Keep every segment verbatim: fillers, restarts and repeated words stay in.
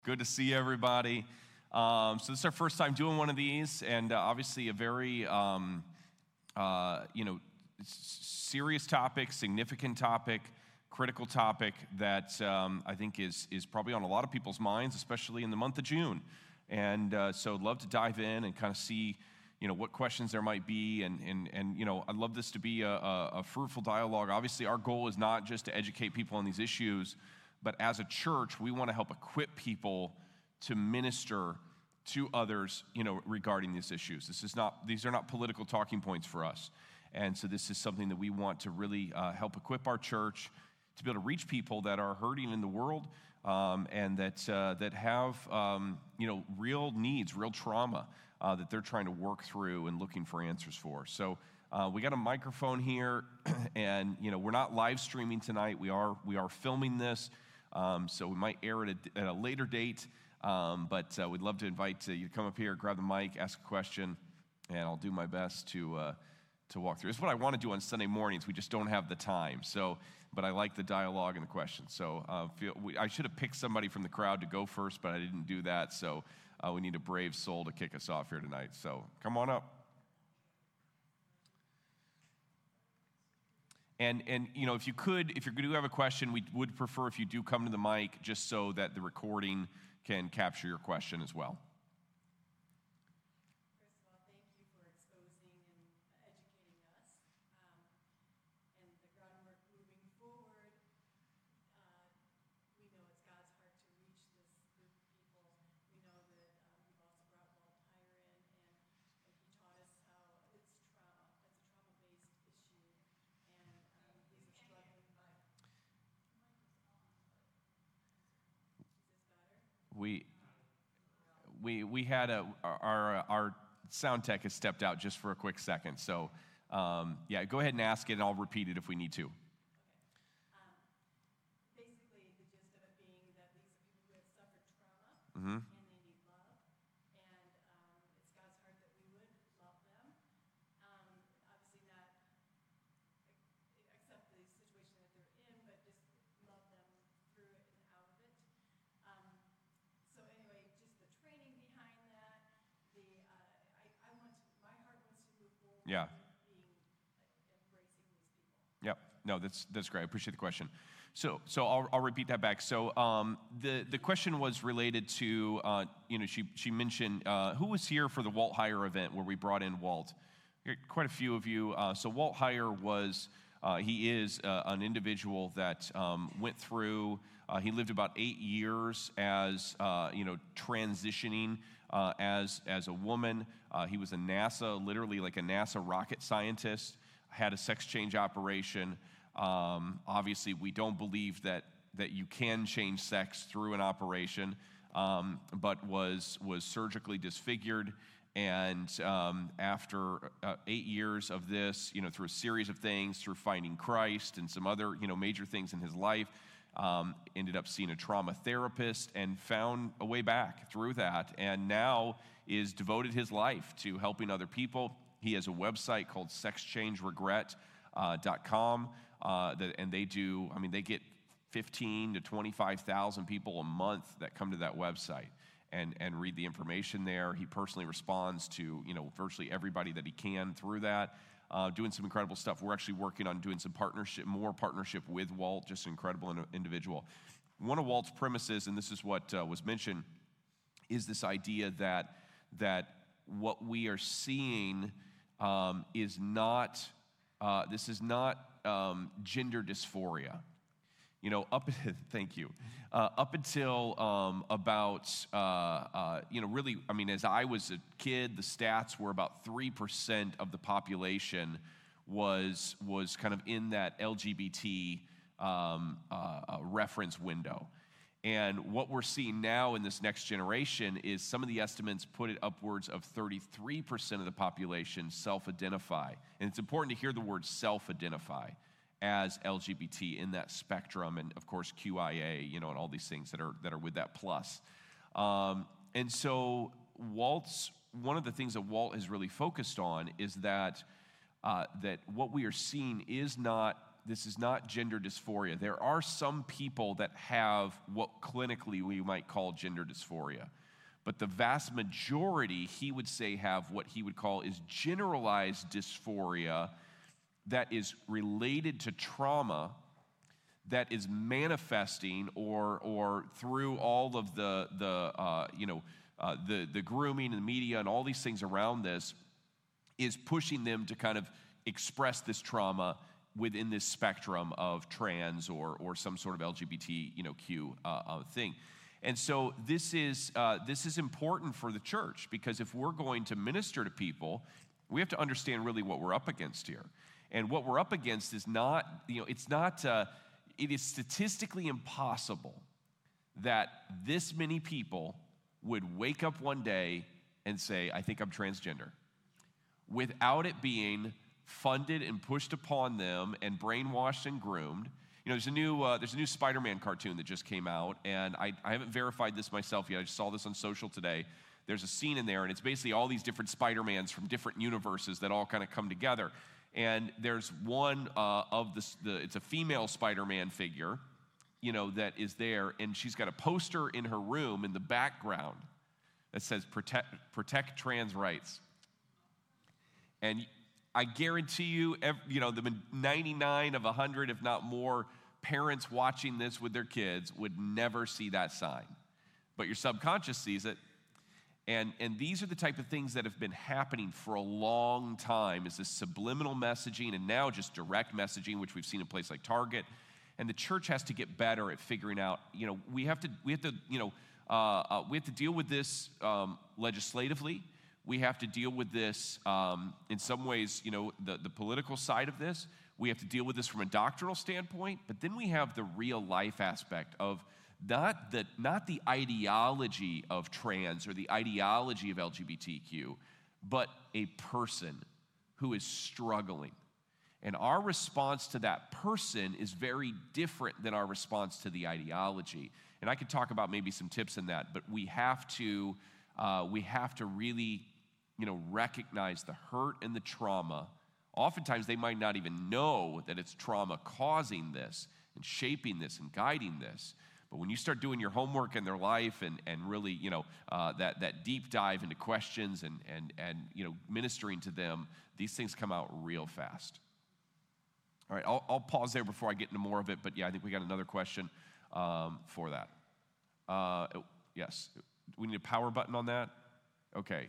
Good to see everybody. Um, so this is our first time doing one of these, and uh, obviously a very, um, uh, you know, serious topic, significant topic, critical topic that um, I think is is probably on a lot of people's minds, especially in the month of June. And uh, so I'd love to dive in and kind of see, you know, what questions there might be, and and and you know, I'd love this to be a, a, a fruitful dialogue. Obviously, our goal is not just to educate people on these issues, but as a church, we want to help equip people to minister to others, you know, regarding these issues. This is not; these are not political talking points for us, and so this is something that we want to really uh, help equip our church to be able to reach people that are hurting in the world, um, and that uh, that have um, you know, real needs, real trauma uh, that they're trying to work through and looking for answers for. So. Uh, we got a microphone here, and you know, we're not live streaming tonight. We are we are filming this. Um, so we might air it at a, at a later date, um, but uh, we'd love to invite uh, you to come up here, grab the mic, ask a question, and I'll do my best to uh, to walk through. It's what I want to do on Sunday mornings. We just don't have the time. So, but I like the dialogue and the questions. So uh, feel, we, I should have picked somebody from the crowd to go first, but I didn't do that. So uh, we need a brave soul to kick us off here tonight. So come on up. And, and you know, if you could, if you do have a question, we would prefer if you do come to the mic, just so that the recording can capture your question as well. First of all, thank you for exposing and educating us. Um, and the groundwork moving forward, uh, we know it's God's heart to reach this group of people. We know that um, you've also brought Walt Heyer in, and, and he taught us how it's trauma, it's a trauma-based issue. And um, these are struggling by. Is this better? We we we had a our our sound tech has stepped out just for a quick second. So um, yeah, go ahead and ask it, and I'll repeat it if we need to. Okay. Um, basically, the gist of it being that these are people who have suffered trauma, Mm-hmm. and they need love, and um, it's God's heart that we would love them. Um, obviously not ac- accept the situation that they're in, but just love them through it and out of it. Um, so anyway, just the training behind that, the uh, I, I want to, my heart wants to move forward. Yeah. with being uh, embracing these people. Yep. No, that's that's great. I appreciate the question. So so I'll I'll repeat that back. So um, the the question was related to uh, you know, she she mentioned uh, who was here for the Walt Heyer event where we brought in Walt. Quite a few of you. Uh, so Walt Heyer was uh, he is uh, an individual that um, went through. Uh, he lived about eight years as uh, you know, transitioning uh, as as a woman. Uh, he was a NASA, literally like a NASA rocket scientist. Had a sex change operation. Um, obviously, we don't believe that that you can change sex through an operation, um, but was was surgically disfigured. And um, after uh, eight years of this, you know, through a series of things, through finding Christ and some other, you know, major things in his life, um, ended up seeing a trauma therapist and found a way back through that. And now is devoted his life to helping other people. He has a website called sex change regret dot com, uh, that, and they do, I mean, they get fifteen to twenty-five thousand people a month that come to that website and, and read the information there. He personally responds to, you know, virtually everybody that he can through that, uh, doing some incredible stuff. We're actually working on doing some partnership, more partnership with Walt, just an incredible individual. One of Walt's premises, and this is what uh, was mentioned, is this idea that that what we are seeing Um, is not, uh, this is not um, gender dysphoria. You know, up, thank you, uh, up until um, about, uh, uh, you know, really, I mean, as I was a kid, the stats were about three percent of the population was, was kind of in that L G B T um, uh, uh, reference window. And what we're seeing now in this next generation is some of the estimates put it upwards of thirty-three percent of the population self-identify. And it's important to hear the word self-identify as L G B T in that spectrum, and of course Q I A, you know, and all these things that are that are with that plus. Um, and so Walt's, one of the things that Walt has really focused on is that uh, that what we are seeing is not this is not gender dysphoria. There are some people that have what clinically we might call gender dysphoria. But the vast majority, he would say, have what he would call is generalized dysphoria that is related to trauma, that is manifesting or or through all of the the uh, you know uh, the the grooming and the media and all these things around this is pushing them to kind of express this trauma within this spectrum of trans or or some sort of L G B T you know Q uh, uh, thing. And so this is uh, this is important for the church, because if we're going to minister to people, we have to understand really what we're up against here. And what we're up against is not, you know, it's not, uh, it is statistically impossible that this many people would wake up one day and say, I think I'm transgender, without it being funded and pushed upon them and brainwashed and groomed. You know, there's a new uh, there's a new Spider-Man cartoon that just came out, and I, I haven't verified this myself yet. I just saw this on social today. There's a scene in there, and it's basically all these different Spider-Mans from different universes that all kind of come together. And there's one uh, of the, the, it's a female Spider-Man figure, you know, that is there, and she's got a poster in her room in the background that says protect, protect trans rights. And I guarantee you, every, you know, the ninety-nine of one hundred, if not more, parents watching this with their kids would never see that sign. But your subconscious sees it. And, and these are the type of things that have been happening for a long time, is this subliminal messaging and now just direct messaging, which we've seen in places like Target. And the church has to get better at figuring out, you know, we have to, we have to, you know, uh, uh, we have to deal with this um, legislatively. We have to deal with this um, in some ways, you know, the, the political side of this. We have to deal with this from a doctrinal standpoint, but then we have the real life aspect of not the, not the ideology of trans or the ideology of L G B T Q, but a person who is struggling. And our response to that person is very different than our response to the ideology. And I could talk about maybe some tips in that, but we have to, uh, we have to really, you know, recognize the hurt and the trauma. Oftentimes they might not even know that it's trauma causing this and shaping this and guiding this. But when you start doing your homework in their life and, and really, you know, uh, that, that deep dive into questions and, and, and, you know, ministering to them, these things come out real fast. All right, I'll, I'll pause there before I get into more of it. But yeah, I think we got another question um, for that. Uh, yes, we need a power button on that. Okay,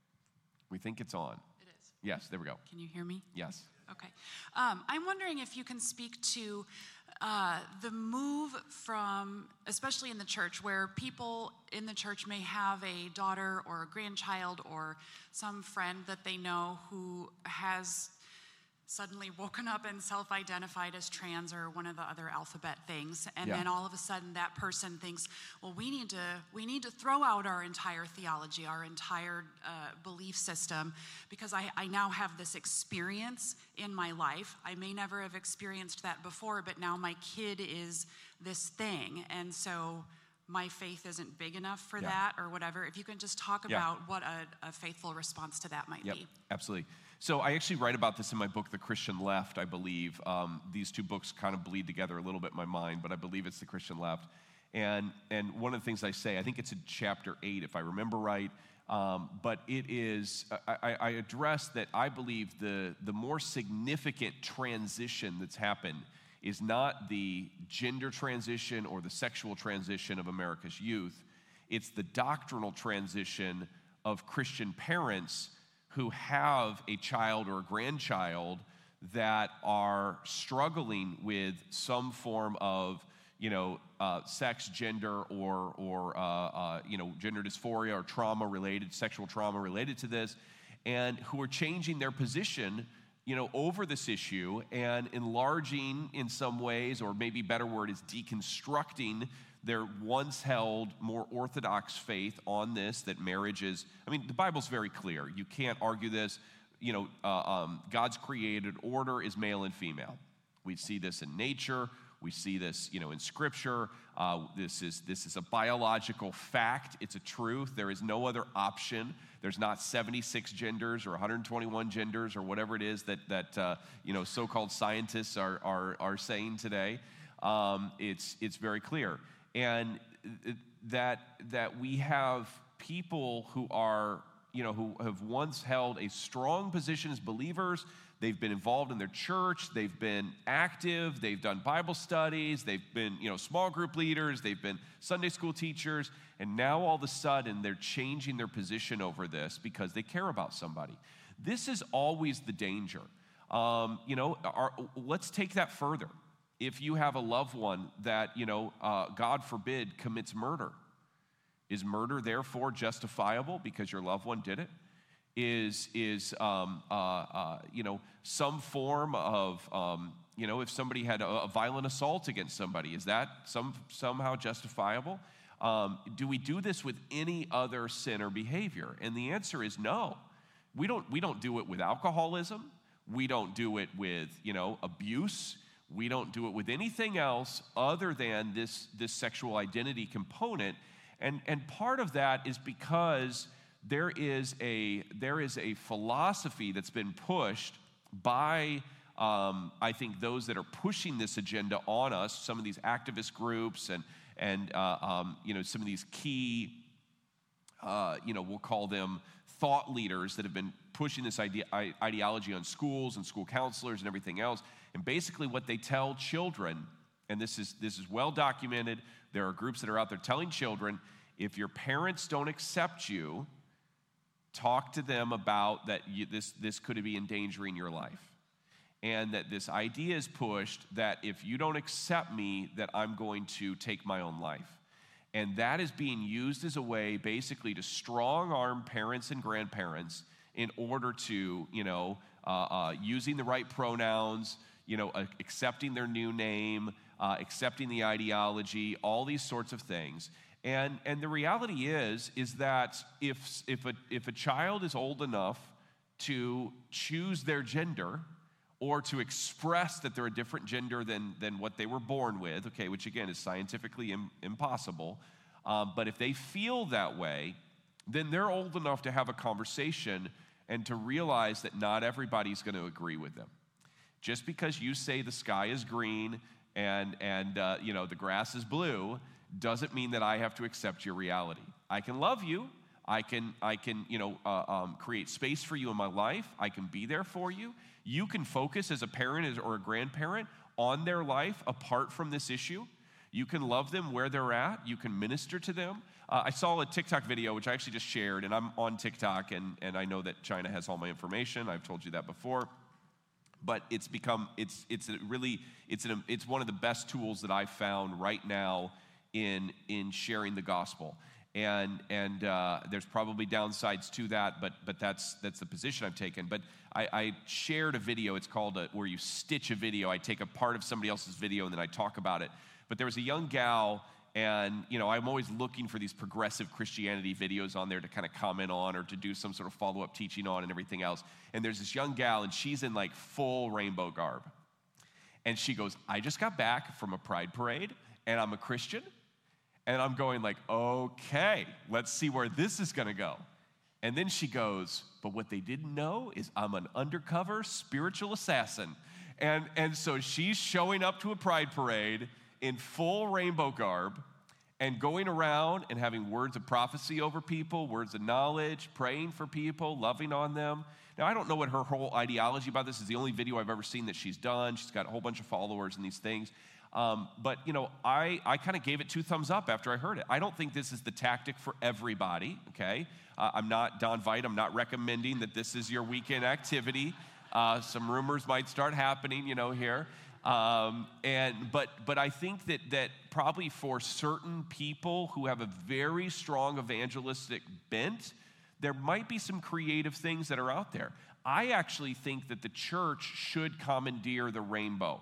we think it's on. It is. Yes, there we go. Can you hear me? Yes. Okay. Um, I'm wondering if you can speak to uh, the move from, especially in the church, where people in the church may have a daughter or a grandchild or some friend that they know who has suddenly woken up and self-identified as trans or one of the other alphabet things, and Yeah. then all of a sudden that person thinks, well, we need to we need to throw out our entire theology, our entire uh, belief system, because I, I now have this experience in my life. I may never have experienced that before, but now my kid is this thing, and so my faith isn't big enough for Yeah. that or whatever. If you can just talk Yeah. about what a, a faithful response to that might Yep, be. absolutely. So I actually write about this in my book, The Christian Left, I believe. Um, these two books kind of bleed together a little bit in my mind, but I believe it's The Christian Left. And and one of the things I say, I think it's in chapter eight, if I remember right, um, but it is, I, I, I address that I believe the, the more significant transition that's happened is not the gender transition or the sexual transition of America's youth. It's the doctrinal transition of Christian parents who have a child or a grandchild that are struggling with some form of, you know, uh, sex, gender, or, or uh, uh, you know, gender dysphoria or trauma related, sexual trauma related to this, and who are changing their position, you know, over this issue and enlarging in some ways, or maybe better word is deconstructing their once held more orthodox faith on this, that marriage is, I mean, the Bible's very clear. You can't argue this. You know, uh, um, God's created order is male and female. We see this in nature. We see this, you know, in Scripture. Uh, this is this is a biological fact. It's a truth. There is no other option. There's not seventy-six genders or one hundred twenty-one genders or whatever it is that that uh, you know so-called scientists are are are saying today. Um, it's it's very clear, and that that we have people who are you know who have once held a strong position as believers. They've been involved in their church. They've been active. They've done Bible studies. They've been, you know, small group leaders. They've been Sunday school teachers. And now all of a sudden they're changing their position over this because they care about somebody. This is always the danger. Um, you know, our, let's take that further. If you have a loved one that, you know, uh, God forbid, commits murder, is murder therefore justifiable because your loved one did it? Is is um, uh, uh, you know some form of um, you know if somebody had a, a violent assault against somebody, is that some somehow justifiable? Um, do we do this with any other sin or behavior? And the answer is no. We don't we don't do it with alcoholism. We don't do it with you know abuse. We don't do it with anything else other than this this sexual identity component. And and part of that is because There is a there is a philosophy that's been pushed by, um, I think, those that are pushing this agenda on us. Some of these activist groups and and uh, um, you know some of these key, uh, you know, we'll call them thought leaders that have been pushing this idea, ideology on schools and school counselors and everything else. And basically, what they tell children, and this is this is well documented. There are groups that are out there telling children, if your parents don't accept you, talk to them about that you, this, this could be endangering your life. And that this idea is pushed that if you don't accept me, that I'm going to take my own life. And that is being used as a way basically to strong-arm parents and grandparents in order to, you know, uh, uh, using the right pronouns, you know, uh, accepting their new name, uh, accepting the ideology, all these sorts of things. And and the reality is, is that if if a if a child is old enough to choose their gender or to express that they're a different gender than than what they were born with, okay, which again is scientifically im- impossible, um, but if they feel that way, then they're old enough to have a conversation and to realize that not everybody's going to agree with them. Just because you say the sky is green and and uh, you know the grass is blue doesn't mean that I have to accept your reality. I can love you. I can, I can, you know, uh, um, create space for you in my life. I can be there for you. You can focus as a parent or a grandparent on their life apart from this issue. You can love them where they're at. You can minister to them. Uh, I saw a TikTok video, which I actually just shared, and I'm on TikTok, and, and I know that China has all my information. I've told you that before. But it's become, it's it's a really, it's an, it's one of the best tools that I've found right now in in sharing the gospel. And and uh, there's probably downsides to that, but but that's that's the position I've taken. But I, I shared a video. It's called a, where you stitch a video. I take a part of somebody else's video and then I talk about it. But there was a young gal, and you know I'm always looking for these progressive Christianity videos on there to kind of comment on or to do some sort of follow-up teaching on and everything else. And there's this young gal, and she's in like full rainbow garb. And she goes, I just got back from a pride parade, and I'm a Christian. And I'm going like, okay, let's see where this is going to go. And then she goes, but what they didn't know is I'm an undercover spiritual assassin. And, and so she's showing up to a pride parade in full rainbow garb and going around and having words of prophecy over people, words of knowledge, praying for people, loving on them. Now, I don't know what her whole ideology about this is. The only video I've ever seen that she's done. She's got a whole bunch of followers and these things. Um, but, you know, I, I kind of gave it two thumbs up after I heard it. I don't think this is the tactic for everybody, okay? Uh, I'm not Don Veit. I'm not recommending that this is your weekend activity. Uh, some rumors might start happening, you know, here. Um, and but but I think that that probably for certain people who have a very strong evangelistic bent, there might be some creative things that are out there. I actually think that the church should commandeer the rainbow.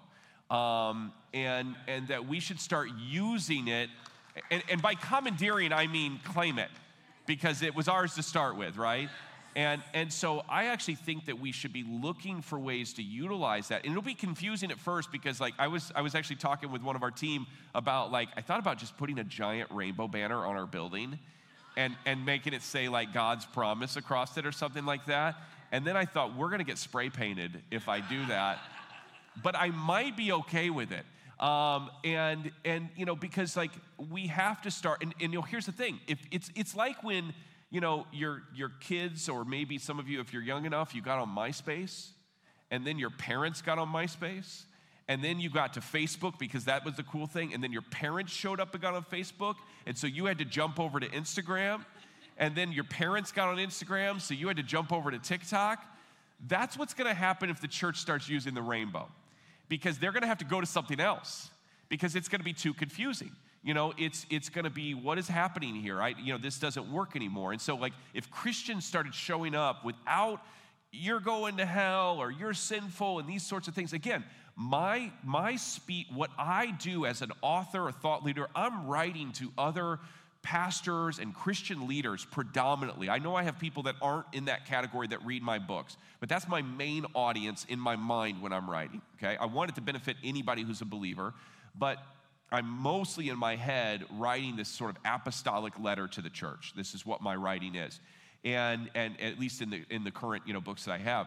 Um, and and that we should start using it, and, and by commandeering, I mean claim it, because it was ours to start with, right? And, and so I actually think that we should be looking for ways to utilize that. And it'll be confusing at first because like I was I was actually talking with one of our team about like, I thought about just putting a giant rainbow banner on our building and, and making it say like God's promise across it or something like that. And then I thought, we're gonna get spray painted if I do that. But I might be okay with it. Um, and, and you know, because like we have to start, and, and you know, here's the thing. If it's, it's like when, you know, your, your kids, or maybe some of you, if you're young enough, you got on MySpace, and then your parents got on MySpace, and then you got to Facebook because that was the cool thing, and then your parents showed up and got on Facebook, and so you had to jump over to Instagram, and then your parents got on Instagram, so you had to jump over to TikTok. That's what's gonna happen if the church starts using the rainbow, because they're gonna have to go to something else, because it's gonna be too confusing. You know, it's it's going to be, what is happening here? I, you know, this doesn't work anymore. And so, like, if Christians started showing up without, you're going to hell, or you're sinful, and these sorts of things, again, my my speech, what I do as an author, a thought leader, I'm writing to other pastors and Christian leaders predominantly. I know I have people that aren't in that category that read my books, but that's my main audience in my mind when I'm writing, okay? I want it to benefit anybody who's a believer, but I'm mostly in my head writing this sort of apostolic letter to the church. This is what my writing is, and and at least in the in the current you know books that I have,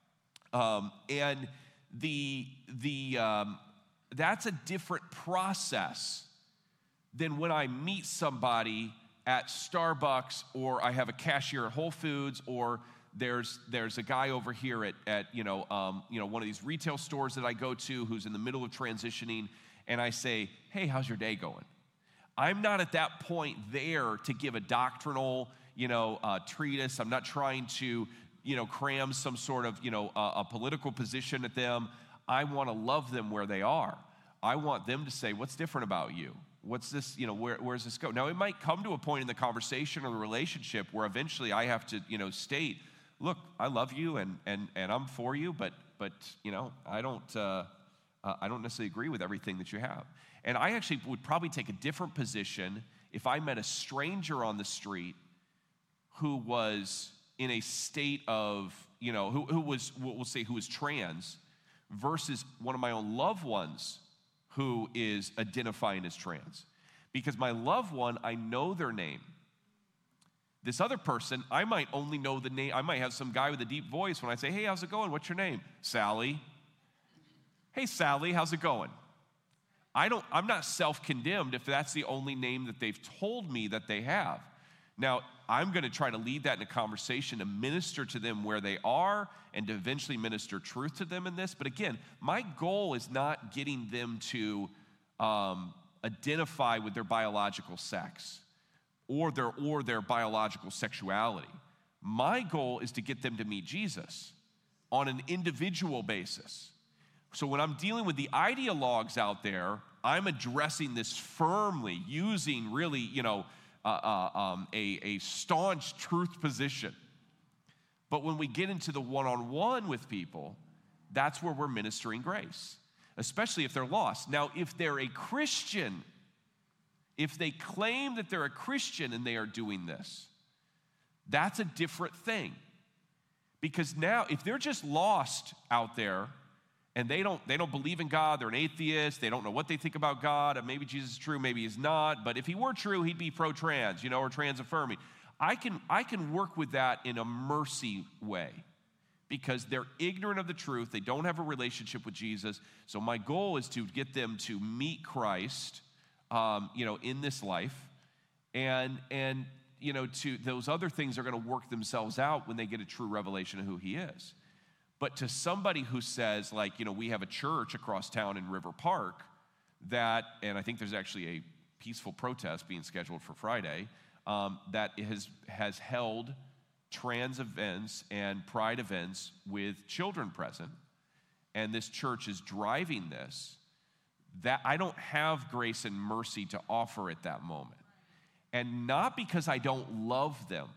um, and the the um, that's a different process than when I meet somebody at Starbucks, or I have a cashier at Whole Foods, or there's there's a guy over here at at you know um, you know one of these retail stores that I go to who's in the middle of transitioning. And I say, hey, how's your day going? I'm not at that point there to give a doctrinal, you know, uh, treatise. I'm not trying to, you know, cram some sort of, you know, uh, a political position at them. I want to love them where they are. I want them to say, what's different about you? What's this, you know, where, where's this go? Now, it might come to a point in the conversation or the relationship where eventually I have to, you know, state, look, I love you and and and I'm for you, but, but you know, I don't... Uh, Uh, I don't necessarily agree with everything that you have. And I actually would probably take a different position if I met a stranger on the street who was in a state of, you know, who, who was, we'll say, who was trans, versus one of my own loved ones who is identifying as trans. Because my loved one, I know their name. This other person, I might only know the name. I might have some guy with a deep voice when I say, hey, how's it going? What's your name? Sally. Hey, Sally, how's it going? I don't, I'm not self-condemned if that's the only name that they've told me that they have. Now, I'm going to try to lead that in a conversation to minister to them where they are and to eventually minister truth to them in this. But again, my goal is not getting them to um, identify with their biological sex or their, or their biological sexuality. My goal is to get them to meet Jesus on an individual basis. So when I'm dealing with the ideologues out there, I'm addressing this firmly, using really, you know, uh, uh, um, a, a staunch truth position. But when we get into the one-on-one with people, that's where we're ministering grace, especially if they're lost. Now, if they're a Christian, if they claim that they're a Christian and they are doing this, that's a different thing. Because now, if they're just lost out there, and they don't, they don't believe in God, they're an atheist, they don't know what they think about God, and maybe Jesus is true, maybe he's not, but if he were true, he'd be pro-trans, you know, or trans-affirming. I can, I can work with that in a mercy way because they're ignorant of the truth, they don't have a relationship with Jesus, so my goal is to get them to meet Christ, um, you know, in this life, and, and you know, to those other things are gonna work themselves out when they get a true revelation of who he is. But to somebody who says, like, you know, we have a church across town in River Park that, and I think there's actually a peaceful protest being scheduled for Friday, um, that has, has held trans events and pride events with children present, and this church is driving this, that I don't have grace and mercy to offer at that moment. And not because I don't love them.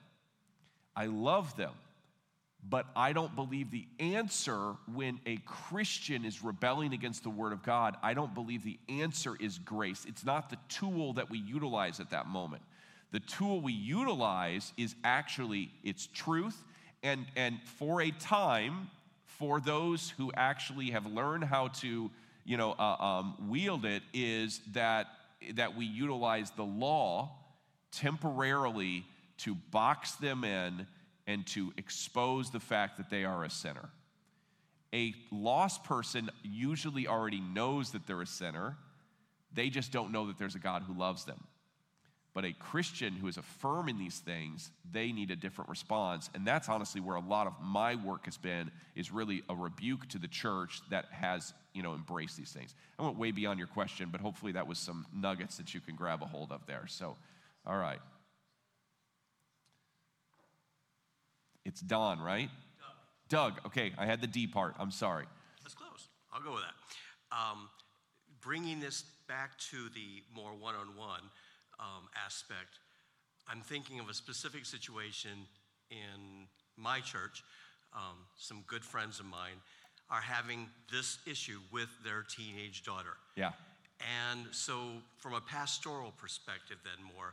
I love them. But I don't believe the answer when a Christian is rebelling against the Word of God, I don't believe the answer is grace. It's not the tool that we utilize at that moment. The tool we utilize is actually, it's truth, and, and for a time, for those who actually have learned how to, you know, uh, um, wield it, is that, that we utilize the law temporarily to box them in and to expose the fact that they are a sinner. A lost person usually already knows that they're a sinner. They just don't know that there's a God who loves them. But a Christian who is affirming these things, they need a different response. And that's honestly where a lot of my work has been, is really a rebuke to the church that has, you know, embraced these things. I went way beyond your question, but hopefully that was some nuggets that you can grab a hold of there. So, all right. It's Don, right? Doug. Doug. Okay, I had the D part. I'm sorry. That's close. I'll go with that. Um, bringing this back to the more one-on-one um, aspect, I'm thinking of a specific situation in my church. Um, some good friends of mine are having this issue with their teenage daughter. Yeah. And so from a pastoral perspective then more,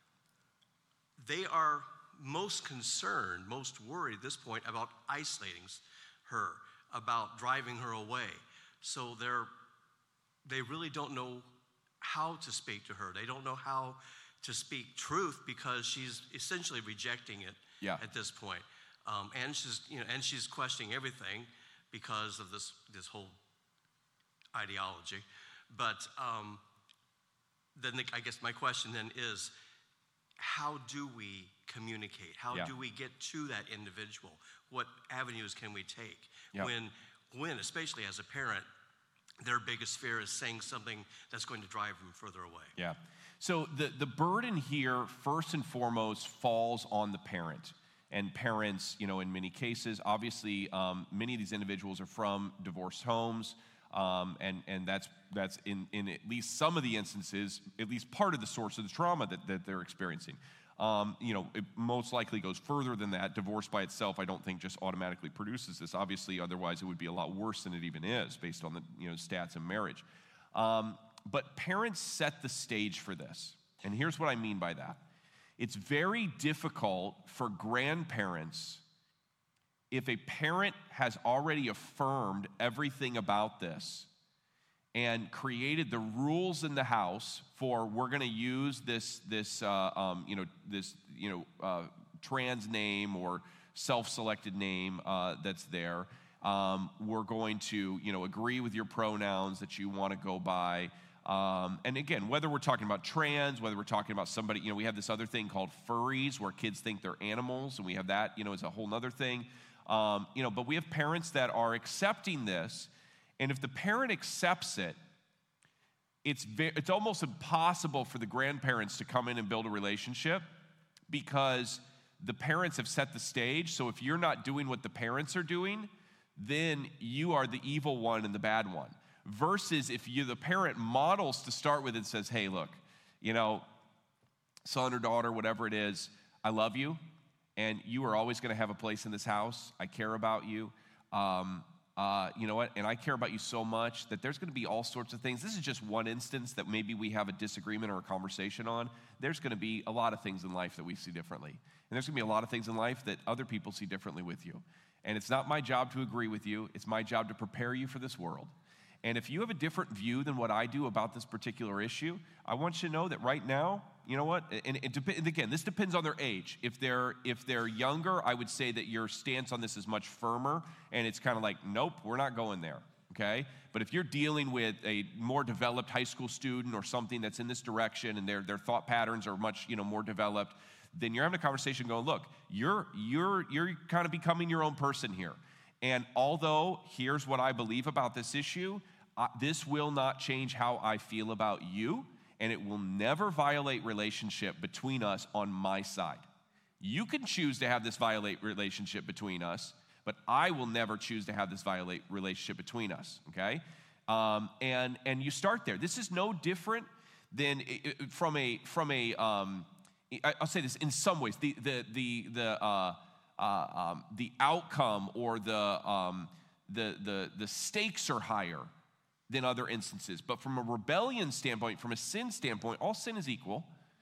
they are most concerned, most worried at this point about isolating her, about driving her away. So they're, they really don't know how to speak to her. They don't know how to speak truth because she's essentially rejecting it yeah. at this point. Um, and she's, you know, and she's questioning everything because of this this whole ideology. But um, then the, I guess my question then is, how do we communicate? How yeah. do we get to that individual? What avenues can we take? Yeah. When, when, especially as a parent, their biggest fear is saying something that's going to drive them further away. Yeah. So the, the burden here, first and foremost, falls on the parent. And parents, you know, in many cases, obviously, um, many of these individuals are from divorced homes. Um, and, and that's, that's in, in at least some of the instances, at least part of the source of the trauma that, that they're experiencing. Um, you know, it most likely goes further than that. Divorce by itself, I don't think, just automatically produces this. Obviously, otherwise it would be a lot worse than it even is, based on the, you know, stats in marriage. Um, but parents set the stage for this. And here's what I mean by that. It's very difficult for grandparents, if a parent has already affirmed everything about this and created the rules in the house for, we're going to use this this uh, um, you know this you know uh, trans name or self-selected name uh, that's there. Um, we're going to you know agree with your pronouns that you want to go by. Um, and again, whether we're talking about trans, whether we're talking about somebody, you know, we have this other thing called furries, where kids think they're animals, and we have that, you know, as a whole other thing. Um, you know, but we have parents that are accepting this, and if the parent accepts it, it's ve- it's almost impossible for the grandparents to come in and build a relationship, because the parents have set the stage. So if you're not doing what the parents are doing, then you are the evil one and the bad one. Versus if you, the parent, models to start with and says, hey, look, you know, son or daughter, whatever it is, I love you, and you are always going to have a place in this house. I care about you. Um, uh, you know what? And I care about you so much that there's going to be all sorts of things. This is just one instance that maybe we have a disagreement or a conversation on. There's going to be a lot of things in life that we see differently. And there's going to be a lot of things in life that other people see differently with you. And it's not my job to agree with you. It's my job to prepare you for this world. And if you have a different view than what I do about this particular issue, I want you to know that right now, you know what? And, it dep- and again, this depends on their age. If they're if they're younger, I would say that your stance on this is much firmer, and it's kind of like, nope, we're not going there, okay? But if you're dealing with a more developed high school student or something that's in this direction, and their their thought patterns are much, you know, more developed, then you're having a conversation going, look, you're you're you're kind of becoming your own person here. And although here's what I believe about this issue, uh, this will not change how I feel about you, and it will never violate relationship between us on my side. You can choose to have this violate relationship between us, but I will never choose to have this violate relationship between us, okay? Um, and and you start there. This is no different than it, from a, from a um, I'll say this in some ways, the, the, the, the, uh, Uh, um, the outcome or the, um, the, the, the stakes are higher than other instances. But from a rebellion standpoint, from a sin standpoint, all sin is equal.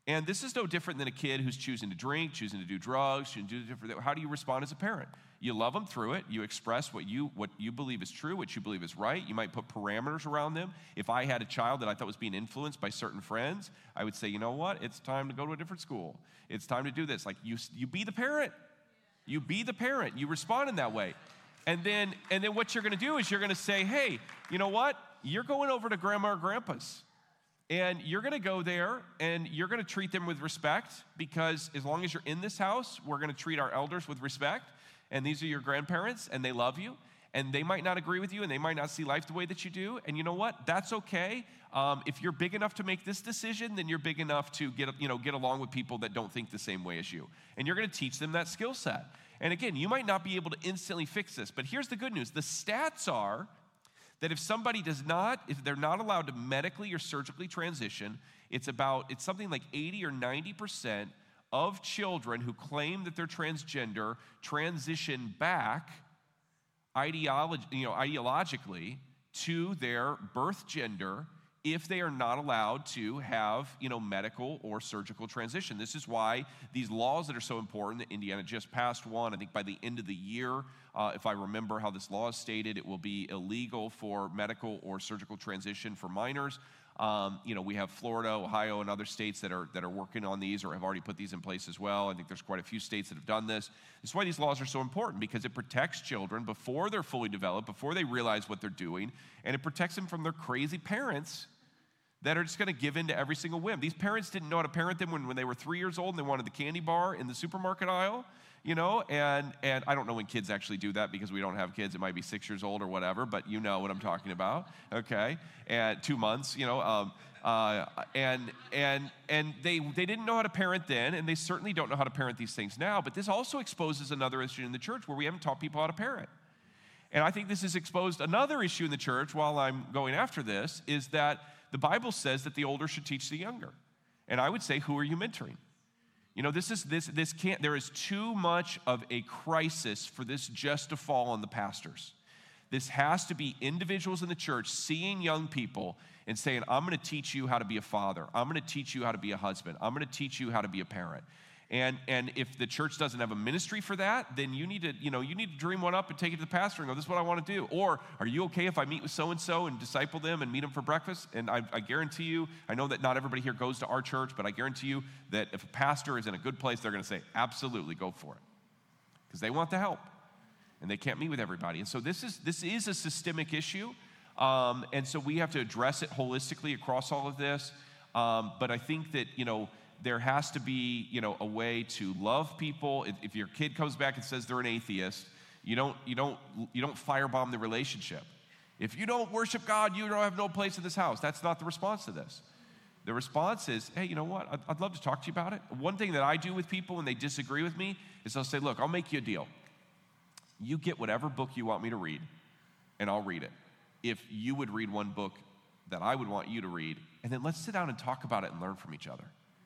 And this is no different than a kid who's choosing to drink, choosing to do drugs, choosing to do different. How do you respond as a parent? You love them through it. You express what you what you believe is true, what you believe is right. You might put parameters around them. If I had a child that I thought was being influenced by certain friends, I would say, you know what? It's time to go to a different school. It's time to do this. Like you, you be the parent. You be the parent. You respond in that way. And then, and then what you're going to do is you're going to say, hey, you know what? You're going over to grandma or grandpa's. And you're going to go there, and you're going to treat them with respect, because as long as you're in this house, we're going to treat our elders with respect. And these are your grandparents, and they love you. And they might not agree with you, and they might not see life the way that you do. And you know what? That's okay. Um, if you're big enough to make this decision, then you're big enough to get, you know, get along with people that don't think the same way as you. And you're going to teach them that skill set. And again, you might not be able to instantly fix this, but here's the good news. The stats are that if somebody does not, if they're not allowed to medically or surgically transition, it's about, it's something like eighty or ninety percent of children who claim that they're transgender transition back ideology, you know, ideologically to their birth gender if they are not allowed to have, you know, medical or surgical transition. This is why these laws that are so important, that Indiana just passed one, I think by the end of the year, uh, if I remember how this law is stated, it will be illegal for medical or surgical transition for minors. Um, you know, we have Florida, Ohio, and other states that are that are working on these or have already put these in place as well. I think there's quite a few states that have done this. That's why these laws are so important, because it protects children before they're fully developed, before they realize what they're doing, and it protects them from their crazy parents that are just going to give in to every single whim. These parents didn't know how to parent them when, when they were three years old and they wanted the candy bar in the supermarket aisle, you know, and, and I don't know when kids actually do that because we don't have kids. It might be six years old or whatever, but you know what I'm talking about, okay? And two months, you know, um, uh, and and and they they didn't know how to parent then, and they certainly don't know how to parent these things now, but this also exposes another issue in the church where we haven't taught people how to parent. And I think this has exposed another issue in the church while I'm going after this, is that the Bible says that the older should teach the younger. And I would say, who are you mentoring? You know, this is this this can't there is too much of a crisis for this just to fall on the pastors. This has to be individuals in the church seeing young people and saying, I'm going to teach you how to be a father. I'm going to teach you how to be a husband. I'm going to teach you how to be a parent. And and if the church doesn't have a ministry for that, then you need to, you know, you need to dream one up and take it to the pastor and go, this is what I want to do. Or are you okay if I meet with so-and-so and disciple them and meet them for breakfast? And I, I guarantee you, I know that not everybody here goes to our church, but I guarantee you that if a pastor is in a good place, they're going to say, absolutely, go for it. Because they want the help. And they can't meet with everybody. And so this is this is a systemic issue. Um, and so we have to address it holistically across all of this. Um, but I think that, you know, there has to be, you know, a way to love people. If, if your kid comes back and says they're an atheist, you don't, you don't, you don't firebomb the relationship. If you don't worship God, you don't have no place in this house. That's not the response to this. The response is, hey, you know what? I'd, I'd love to talk to you about it. One thing that I do with people when they disagree with me is I'll say, look, I'll make you a deal. You get whatever book you want me to read, and I'll read it. If you would read one book that I would want you to read, and then let's sit down and talk about it and learn from each other.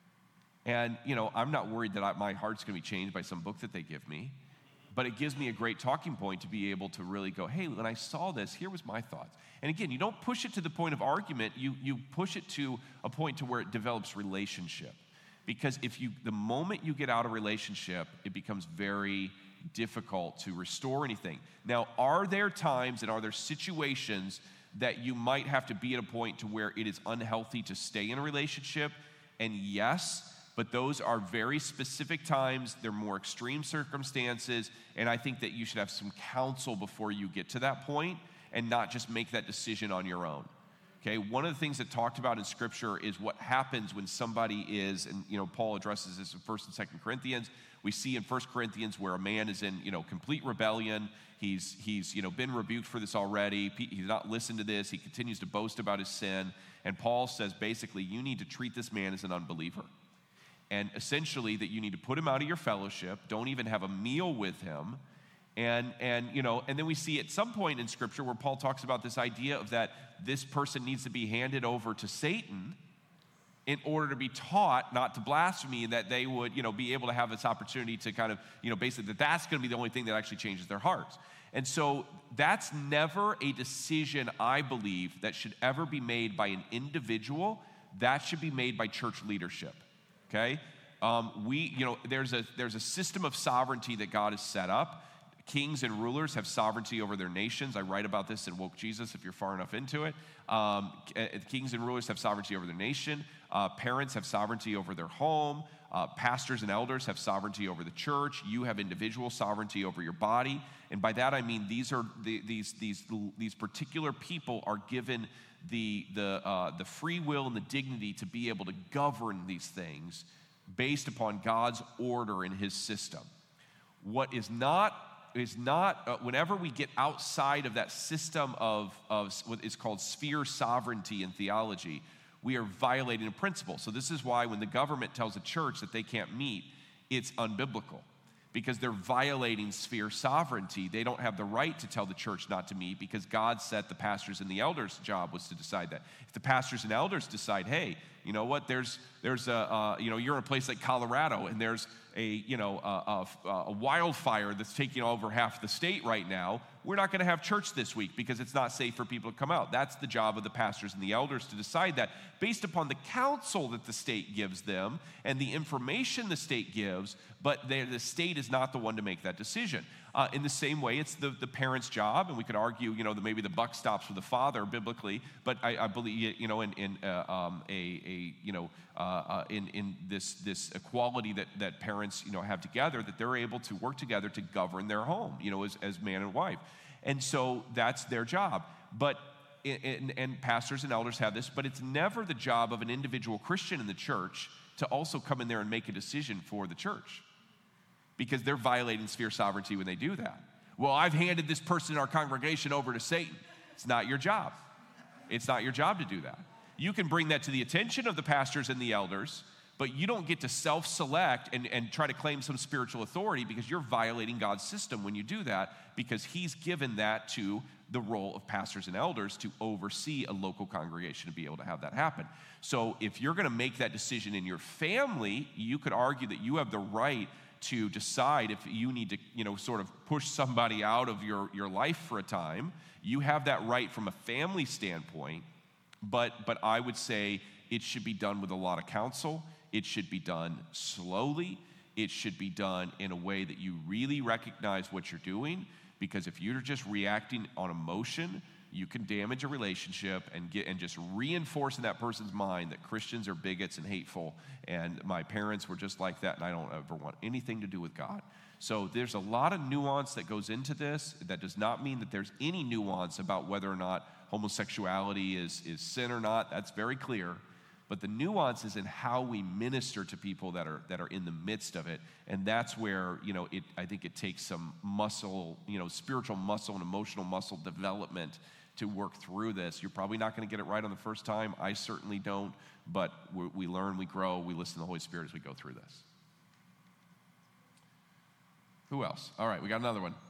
And, you know, I'm not worried that I, my heart's going to be changed by some book that they give me, but it gives me a great talking point to be able to really go, hey, when I saw this, here was my thoughts. And again, you don't push it to the point of argument, you, you push it to a point to where it develops relationship. Because if you, the moment you get out of relationship, it becomes very difficult to restore anything. Now, are there times and are there situations that you might have to be at a point to where it is unhealthy to stay in a relationship? And yes, but those are very specific times. They're more extreme circumstances, and I think that you should have some counsel before you get to that point and not just make that decision on your own. Okay, one of the things that talked about in Scripture is what happens when somebody is, and you know, Paul addresses this in First and Second Corinthians. We see in First Corinthians where a man is in, you know, complete rebellion. He's he's you know been rebuked for this already. He's not listened to this. He continues to boast about his sin, and Paul says basically, you need to treat this man as an unbeliever. And essentially that you need to put him out of your fellowship, don't even have a meal with him. And, and, you know, and then we see at some point in Scripture where Paul talks about this idea of that this person needs to be handed over to Satan in order to be taught not to blaspheme, and that they would, you know, be able to have this opportunity to kind of, you know, basically that that's going to be the only thing that actually changes their hearts. And so that's never a decision, I believe, that should ever be made by an individual. That should be made by church leadership. okay? Um, we, you know, there's a, there's a system of sovereignty that God has set up. Kings and rulers have sovereignty over their nations. I write about this in Woke Jesus if you're far enough into it. Um, kings and rulers have sovereignty over their nation. Uh, parents have sovereignty over their home. Uh, pastors and elders have sovereignty over the church. You have individual sovereignty over your body. And by that I mean these are the, these these these particular people are given the the uh, the free will and the dignity to be able to govern these things based upon God's order in His system. What is not is not uh, whenever we get outside of that system of of what is called sphere sovereignty in theology, we are violating a principle. So this is why when the government tells a church that they can't meet, it's unbiblical, because they're violating sphere sovereignty. They don't have the right to tell the church not to meet because God said the pastors and the elders' job was to decide that. If the pastors and elders decide, hey, you know what, there's there's a, uh, you know, you're in a place like Colorado and there's a, you know, a, a, a wildfire that's taking over half the state right now, we're not going to have church this week because it's not safe for people to come out. That's the job of the pastors and the elders to decide that based upon the counsel that the state gives them and the information the state gives, but the state is not the one to make that decision. Uh, in the same way, it's the, the parent's job, and we could argue, you know, that maybe the buck stops with the father biblically, but I, I believe, you know, in, in uh, um, a, a, you know, uh, uh, in, in this, this equality that, that parents, you know, have together, that they're able to work together to govern their home, you know, as, as man and wife. And so that's their job. But, in, and pastors and elders have this, but it's never the job of an individual Christian in the church to also come in there and make a decision for the church, because they're violating sphere sovereignty when they do that. Well, I've handed this person in our congregation over to Satan. It's not your job. It's not your job to do that. You can bring that to the attention of the pastors and the elders, but you don't get to self-select and, and try to claim some spiritual authority, because you're violating God's system when you do that, because He's given that to the role of pastors and elders to oversee a local congregation to be able to have that happen. So if you're going to make that decision in your family, you could argue that you have the right to decide if you need to, you know, sort of push somebody out of your, your life for a time. You have that right from a family standpoint, but, but I would say it should be done with a lot of counsel. It should be done slowly. It should be done in a way that you really recognize what you're doing, because if you're just reacting on emotion, you can damage a relationship and get and just reinforce in that person's mind that Christians are bigots and hateful, and my parents were just like that, and I don't ever want anything to do with God. So there's a lot of nuance that goes into this. That does not mean that there's any nuance about whether or not homosexuality is, is sin or not. That's very clear. But the nuance is in how we minister to people that are that are in the midst of it, and that's where, you know, it. I think it takes some muscle, you know, spiritual muscle and emotional muscle development to work through this. You're probably not going to get it right on the first time. I certainly don't, but we, we learn, we grow, we listen to the Holy Spirit as we go through this. Who else? All right, we got another one.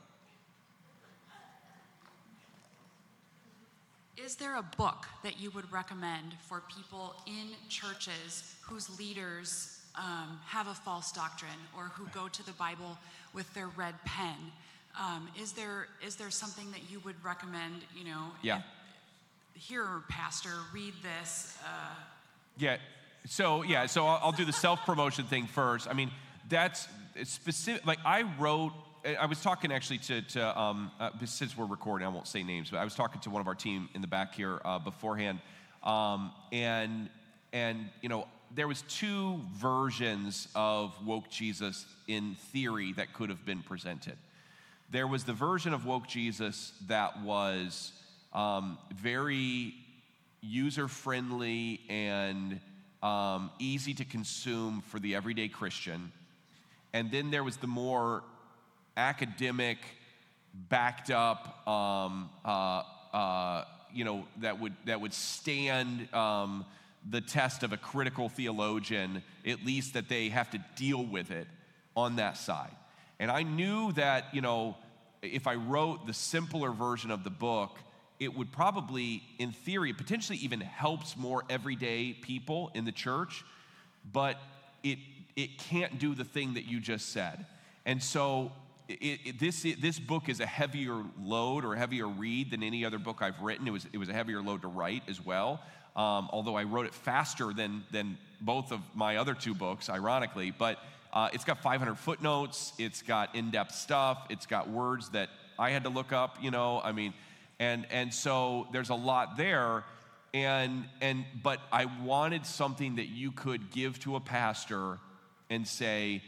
Is there a book that you would recommend for people in churches whose leaders um, have a false doctrine, or who go to the Bible with their red pen? Um, is there is there something that you would recommend, you know? Yeah. If, Here, pastor, read this. Uh, Yeah, so yeah, so I'll, I'll do the self-promotion thing first. I mean, that's specific. Like I wrote, I was talking actually to, to um, uh, since we're recording, I won't say names, but I was talking to one of our team in the back here uh, beforehand, um, and and you know, there was two versions of Woke Jesus in theory that could have been presented. There was the version of Woke Jesus that was um, very user-friendly and um, easy to consume for the everyday Christian. And then there was the more academic, backed up, um, uh, uh, you know, that would that would stand um, the test of a critical theologian, at least that they have to deal with it on that side. And I knew that, you know, if I wrote the simpler version of the book, it would probably, in theory, potentially even helps more everyday people in the church, but it it can't do the thing that you just said. And so it, it, this it, this book is a heavier load or a heavier read than any other book I've written. It was it was a heavier load to write as well. um, although I wrote it faster than, than both of my other two books, ironically. But uh, it's got five hundred footnotes, it's got in-depth stuff, it's got words that I had to look up, you know, I mean, and and so there's a lot there, and and but I wanted something that you could give to a pastor and say,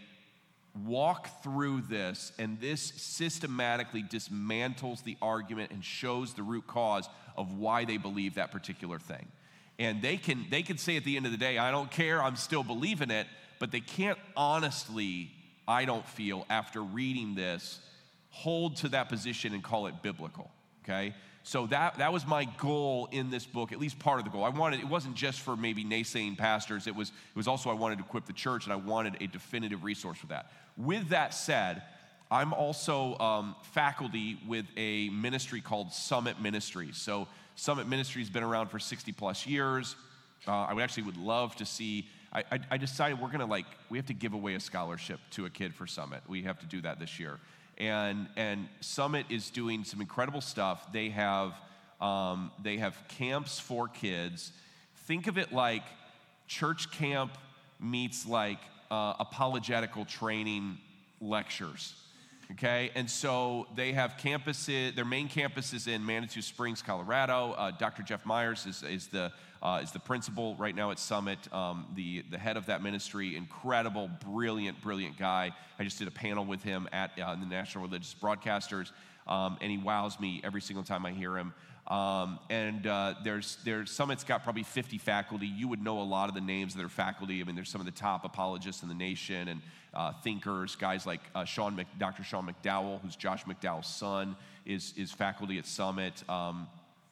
walk through this, and this systematically dismantles the argument and shows the root cause of why they believe that particular thing. And they can they can say at the end of the day, I don't care, I'm still believing it, but they can't honestly, I don't feel, after reading this, hold to that position and call it biblical, okay? So that that was my goal in this book, at least part of the goal. I wanted, it wasn't just for maybe naysaying pastors, it was, it was also I wanted to equip the church, and I wanted a definitive resource for that. With that said, I'm also um, faculty with a ministry called Summit Ministries. So Summit Ministries has been around for sixty plus years. Uh, I would actually would love to see, I, I, I decided we're gonna like, we have to give away a scholarship to a kid for Summit. We have to do that this year. And and Summit is doing some incredible stuff. They have um, they have camps for kids. Think of it like church camp meets like uh, apologetical training lectures. Okay, and so they have campuses. Their main campus is in Manitou Springs, Colorado. Uh, Doctor Jeff Myers is, is the uh, is the principal right now at Summit, um, the the head of that ministry. Incredible, brilliant, brilliant guy. I just did a panel with him at uh, the National Religious Broadcasters, um, and he wows me every single time I hear him. Um, and uh, there's there's Summit's got probably fifty faculty. You would know a lot of the names of their faculty. I mean, there's some of the top apologists in the nation and uh, thinkers. Guys like uh, Sean Mc, Doctor Sean McDowell, who's Josh McDowell's son, is is faculty at Summit. Um,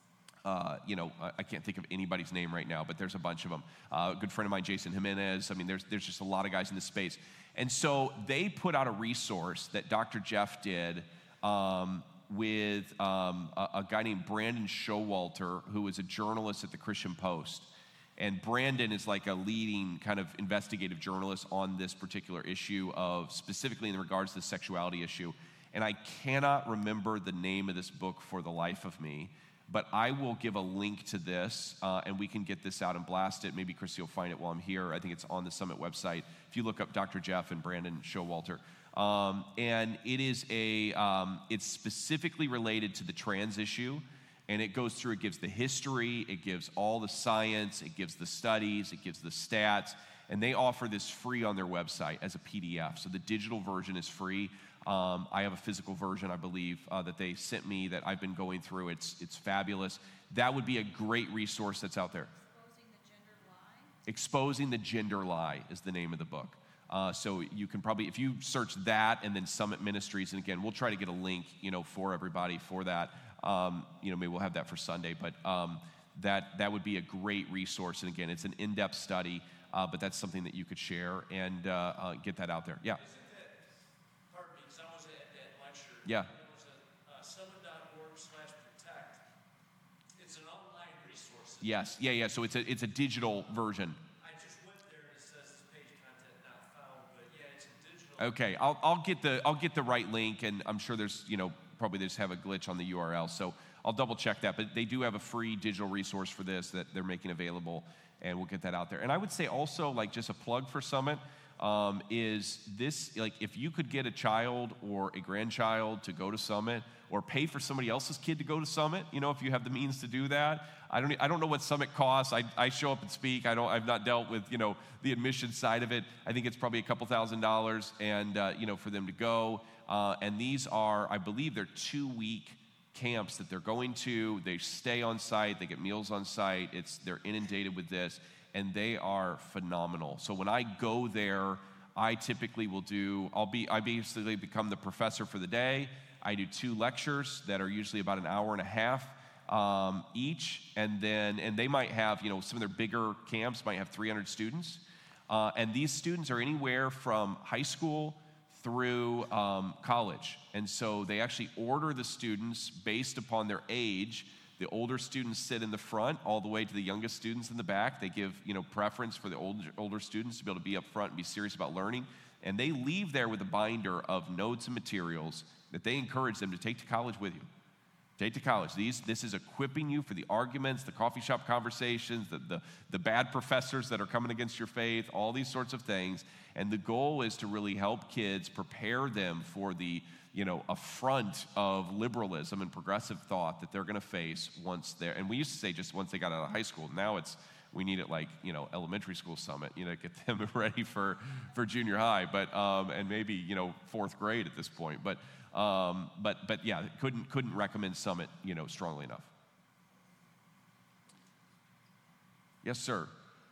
uh, you know, I, I can't think of anybody's name right now, but there's a bunch of them. Uh, a good friend of mine, Jason Jimenez. I mean, there's there's just a lot of guys in this space. And so they put out a resource that Doctor Jeff did. Um, with um, a, a guy named Brandon Showalter, who is a journalist at the Christian Post. And Brandon is like a leading kind of investigative journalist on this particular issue of, specifically in regards to the sexuality issue. And I cannot remember the name of this book for the life of me, but I will give a link to this, uh, and we can get this out and blast it. Maybe Christy will find it while I'm here. I think it's on the Summit website. If you look up Doctor Jeff and Brandon Showalter. Um, and it is a, um, it's specifically related to the trans issue, and it goes through, it gives the history, it gives all the science, it gives the studies, it gives the stats, and they offer this free on their website as a P D F. So the digital version is free. Um, I have a physical version, I believe, uh, that they sent me that I've been going through. It's, it's fabulous. That would be a great resource that's out there. Exposing the Gender Lie? Exposing the Gender Lie is the name of the book. Uh, so you can probably, if you search that and then Summit Ministries, and again, we'll try to get a link, you know, for everybody for that. Um, you know, maybe we'll have that for Sunday, but um, that that would be a great resource. And again, it's an in-depth study, uh, but that's something that you could share and uh, uh, get that out there. Yeah. Isn't that, pardon me, because I was at that lecture. Yeah. It was a uh, summit dot org slash protect. It's an online resource. Yes. Yeah. Yeah. So it's a it's a digital version. Okay, I'll I'll get the I'll get the right link, and I'm sure there's, you know, probably they just have a glitch on the U R L, so I'll double check that. But they do have a free digital resource for this that they're making available, and we'll get that out there. And I would say also, like, just a plug for Summit um, is this, like, if you could get a child or a grandchild to go to Summit, or pay for somebody else's kid to go to Summit, you know, if you have the means to do that. I don't I don't know what Summit costs. I, I show up and speak. I don't I've not dealt with, you know, the admission side of it. I think it's probably a couple thousand dollars, and uh, you know, for them to go. Uh, and these are, I believe, they're two-week camps that they're going to. They stay on site. They get meals on site. It's they're inundated with this, and they are phenomenal. So when I go there, I typically will do. I'll be I basically become the professor for the day. I do two lectures that are usually about an hour and a half um, each, and then and they might have, you know, some of their bigger camps might have three hundred students, uh, and these students are anywhere from high school through um, college, and so they actually order the students based upon their age. The older students sit in the front, all the way to the youngest students in the back. They give, you know, preference for the older older students to be able to be up front and be serious about learning, and they leave there with a binder of notes and materials that they encourage them to take to college with you. Take to college. These, this is equipping you for the arguments, the coffee shop conversations, the, the, the bad professors that are coming against your faith, all these sorts of things. And the goal is to really help kids, prepare them for the, you know, affront of liberalism and progressive thought that they're going to face once they're, and we used to say just once they got out of high school. Now it's, we need it like, you know, elementary school summit, you know, get them ready for, for junior high, but, um, and maybe, you know, fourth grade at this point. But, um, but, but yeah, couldn't, couldn't recommend Summit, you know, strongly enough. Yes, sir.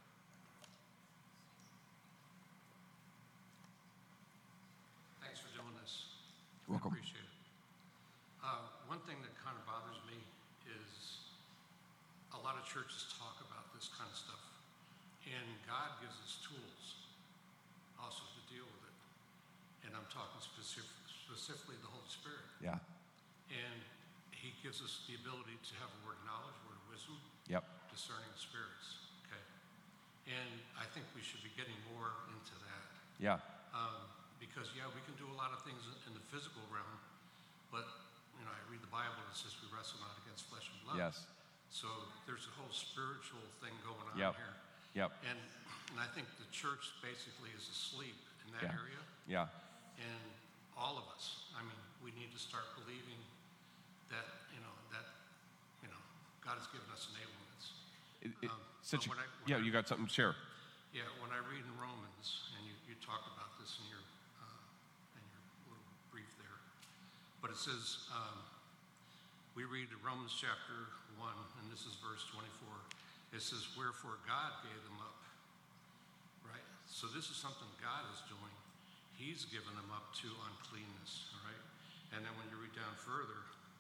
Thanks for doing this. You're welcome. I appreciate it. Uh, one thing that kind of bothers me is a lot of churches talk about this kind of stuff, and God gives us tools also to deal with it. And I'm talking specific, specifically the Holy Spirit. Yeah. And He gives us the ability to have a word of knowledge, word of wisdom, Yep. discerning of spirits. Okay. And I think we should be getting more into that. Yeah. Um, because, yeah, we can do a lot of things in the physical realm, but, you know, I read the Bible and it says we wrestle not against flesh and blood. Yes. So there's a whole spiritual thing going on Yep. here. Yep. And, and I think the church basically is asleep in that Yeah. area. Yeah. And all of us, I mean, we need to start believing that, you know, that, you know, God has given us enablements. It, it, Um, such but a, when I- when yeah, I- you got something to share. Yeah, when I read in Romans, and you, you talked about this in your, uh, in your little brief there, but it says, um, we read in Romans chapter one, and this is verse twenty-four. It says, wherefore God gave them up, right? So this is something God is doing. He's given them up to uncleanness, all right? And then when you read down further,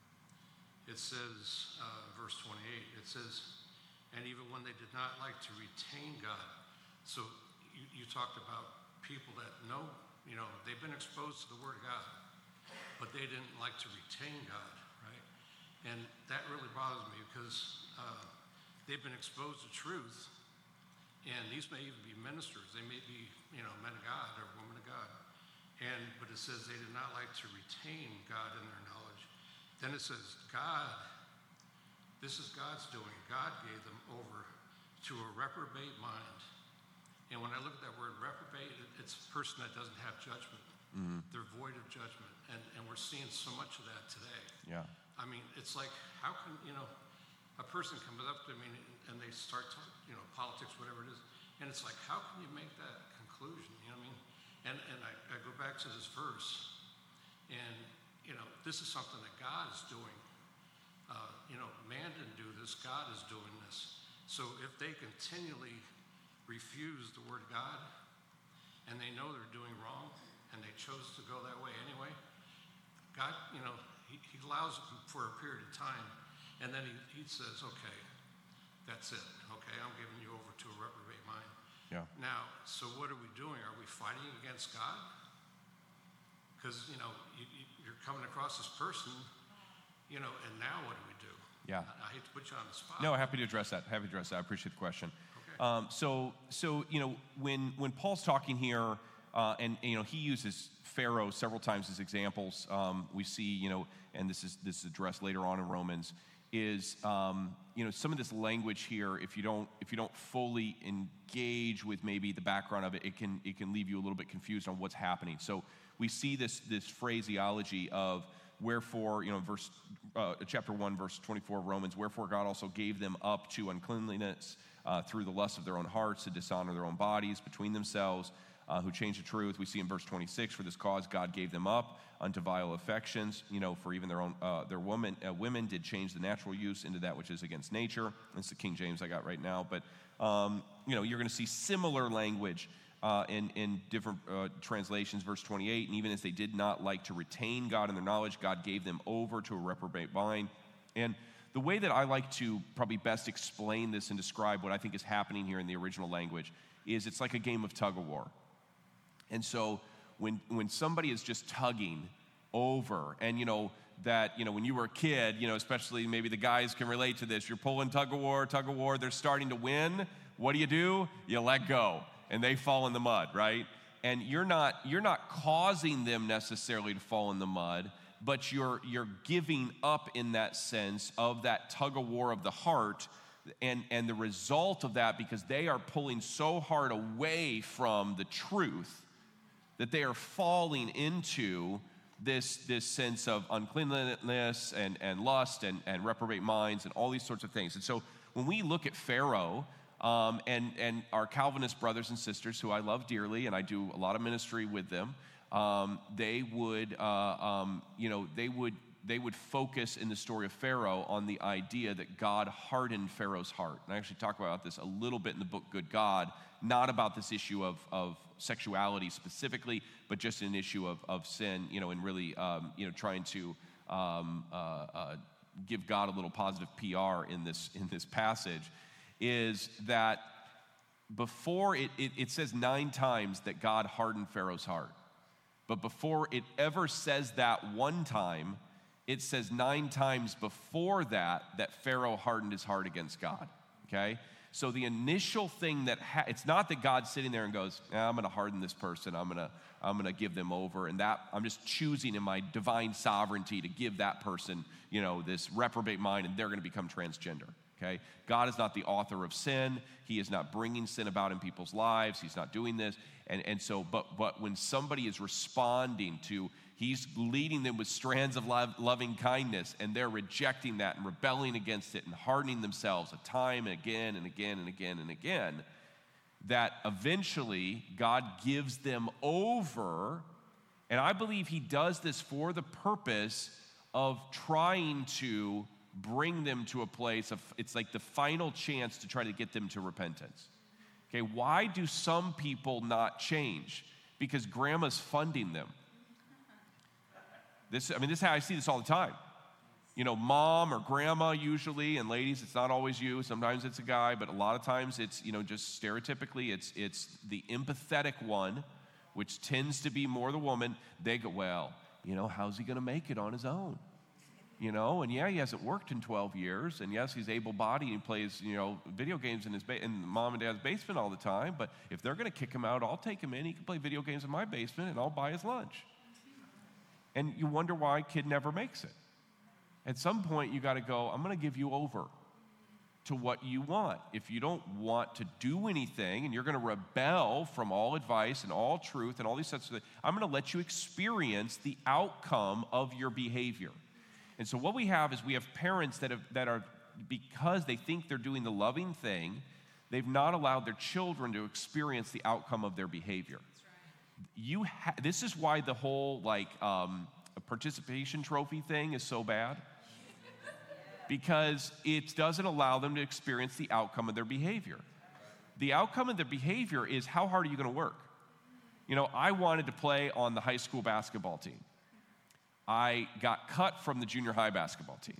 it says, uh, verse twenty-eight, it says, and even when they did not like to retain God. So you, you talked about people that know, you know, they've been exposed to the Word of God, but they didn't like to retain God, right? And that really bothers me because uh, they've been exposed to truth, and these may even be ministers. They may be, you know, men of God or women of God. And, but it says they did not like to retain God in their knowledge. Then it says, God, this is God's doing. God gave them over to a reprobate mind. And when I look at that word reprobate, it- it's a person that doesn't have judgment. Mm-hmm. They're void of judgment. And, and we're seeing so much of that today. Yeah. I mean, it's like, how can, you know, a person comes up to me and they start talking, you know, politics, whatever it is. And it's like, how can you make that conclusion? You know what I mean? And, and I, I go back to this verse, and, you know, this is something that God is doing. Uh, you know, man didn't do this, God is doing this. So if they continually refuse the word of God, and they know they're doing wrong, and they chose to go that way anyway, God, you know, he, he allows it for a period of time, and then he, he says, okay, that's it. Okay, I'm giving you over to a reprobate mind. Yeah. Now, so what are we doing? Are we fighting against God? Because, you know, you, you, you're coming across this person, you know, and now what do we do? Yeah. I, I hate to put you on the spot. No, happy to address that. Happy to address that. I appreciate the question. Okay. Um, so, so you know, when when Paul's talking here, uh, and you know, he uses Pharaoh several times as examples. Um, we see, you know, and this is this is addressed later on in Romans. Is um, you know, some of this language here, if you don't if you don't fully engage with maybe the background of it, it can it can leave you a little bit confused on what's happening. So we see this this phraseology of wherefore, you know, verse uh, chapter one, verse twenty-four of Romans, wherefore God also gave them up to uncleanliness uh, through the lust of their own hearts to dishonor their own bodies between themselves, uh, who changed the truth. We see in verse twenty-six, for this cause God gave them up unto vile affections, you know, for even their own uh, their women uh, women did change the natural use into that which is against nature. That's the King James I got right now, but um, you know, you're going to see similar language Uh, in, in different uh, translations, verse twenty-eight, and even as they did not like to retain God in their knowledge, God gave them over to a reprobate mind. And the way that I like to probably best explain this and describe what I think is happening here in the original language is it's like a game of tug of war. And so when when somebody is just tugging over, and you know that, you know, when you were a kid, you know, especially maybe the guys can relate to this, you're pulling tug of war, tug of war, they're starting to win. What do you do? You let go. And they fall in the mud, right? And you're not you're not causing them necessarily to fall in the mud. but you're you're giving up in that sense of that tug of war of the heart, and and the result of that, because they are pulling so hard away from the truth that they are falling into this this sense of uncleanliness and and lust and and reprobate minds and all these sorts of things. And so when we look at Pharaoh, um, and and our Calvinist brothers and sisters who I love dearly, and I do a lot of ministry with them, um, they would uh, um, you know they would they would focus in the story of Pharaoh on the idea that God hardened Pharaoh's heart. And I actually talk about this a little bit in the book Good God, not about this issue of of sexuality specifically, but just an issue of of sin, you know, and really um, you know trying to um, uh, uh, give God a little positive P R in this in this passage, is that before it, it, it says nine times that God hardened Pharaoh's heart. But before it ever says that one time, it says nine times before that that Pharaoh hardened his heart against God, okay? So the initial thing that, ha- it's not that God's sitting there and goes, eh, I'm gonna harden this person, I'm gonna, I'm gonna give them over, and that, I'm just choosing in my divine sovereignty to give that person, you know, this reprobate mind, and they're gonna become transgender, okay? God is not the author of sin. He is not bringing sin about in people's lives. He's not doing this. And, and so, but, but when somebody is responding to, he's leading them with strands of love, loving kindness, and they're rejecting that and rebelling against it and hardening themselves a time and again and again and again and again, that eventually God gives them over. And I believe he does this for the purpose of trying to bring them to a place of, it's like the final chance to try to get them to repentance. Okay, why do some people not change? Because grandma's funding them. This, I mean, this is how I see this all the time. You know, mom or grandma usually, and ladies, it's not always you. Sometimes it's a guy, but a lot of times it's, you know, just stereotypically, it's it's the empathetic one, which tends to be more the woman. They go, well, you know, how's he going to make it on his own? You know, and yeah, he hasn't worked in twelve years, and yes, he's able-bodied, and he plays, you know, video games in his ba- in mom and dad's basement all the time, but if they're going to kick him out, I'll take him in. He can play video games in my basement, and I'll buy his lunch. And you wonder why a kid never makes it. At some point, you got to go, I'm going to give you over to what you want. If you don't want to do anything, and you're going to rebel from all advice and all truth and all these sorts of things, I'm going to let you experience the outcome of your behavior. And so what we have is we have parents that have, that are, because they think they're doing the loving thing, they've not allowed their children to experience the outcome of their behavior. That's right. You ha- this is why the whole like um, participation trophy thing is so bad, because it doesn't allow them to experience the outcome of their behavior. The outcome of their behavior is, how hard are you going to work? You know, I wanted to play on the high school basketball team. I got cut from the junior high basketball team.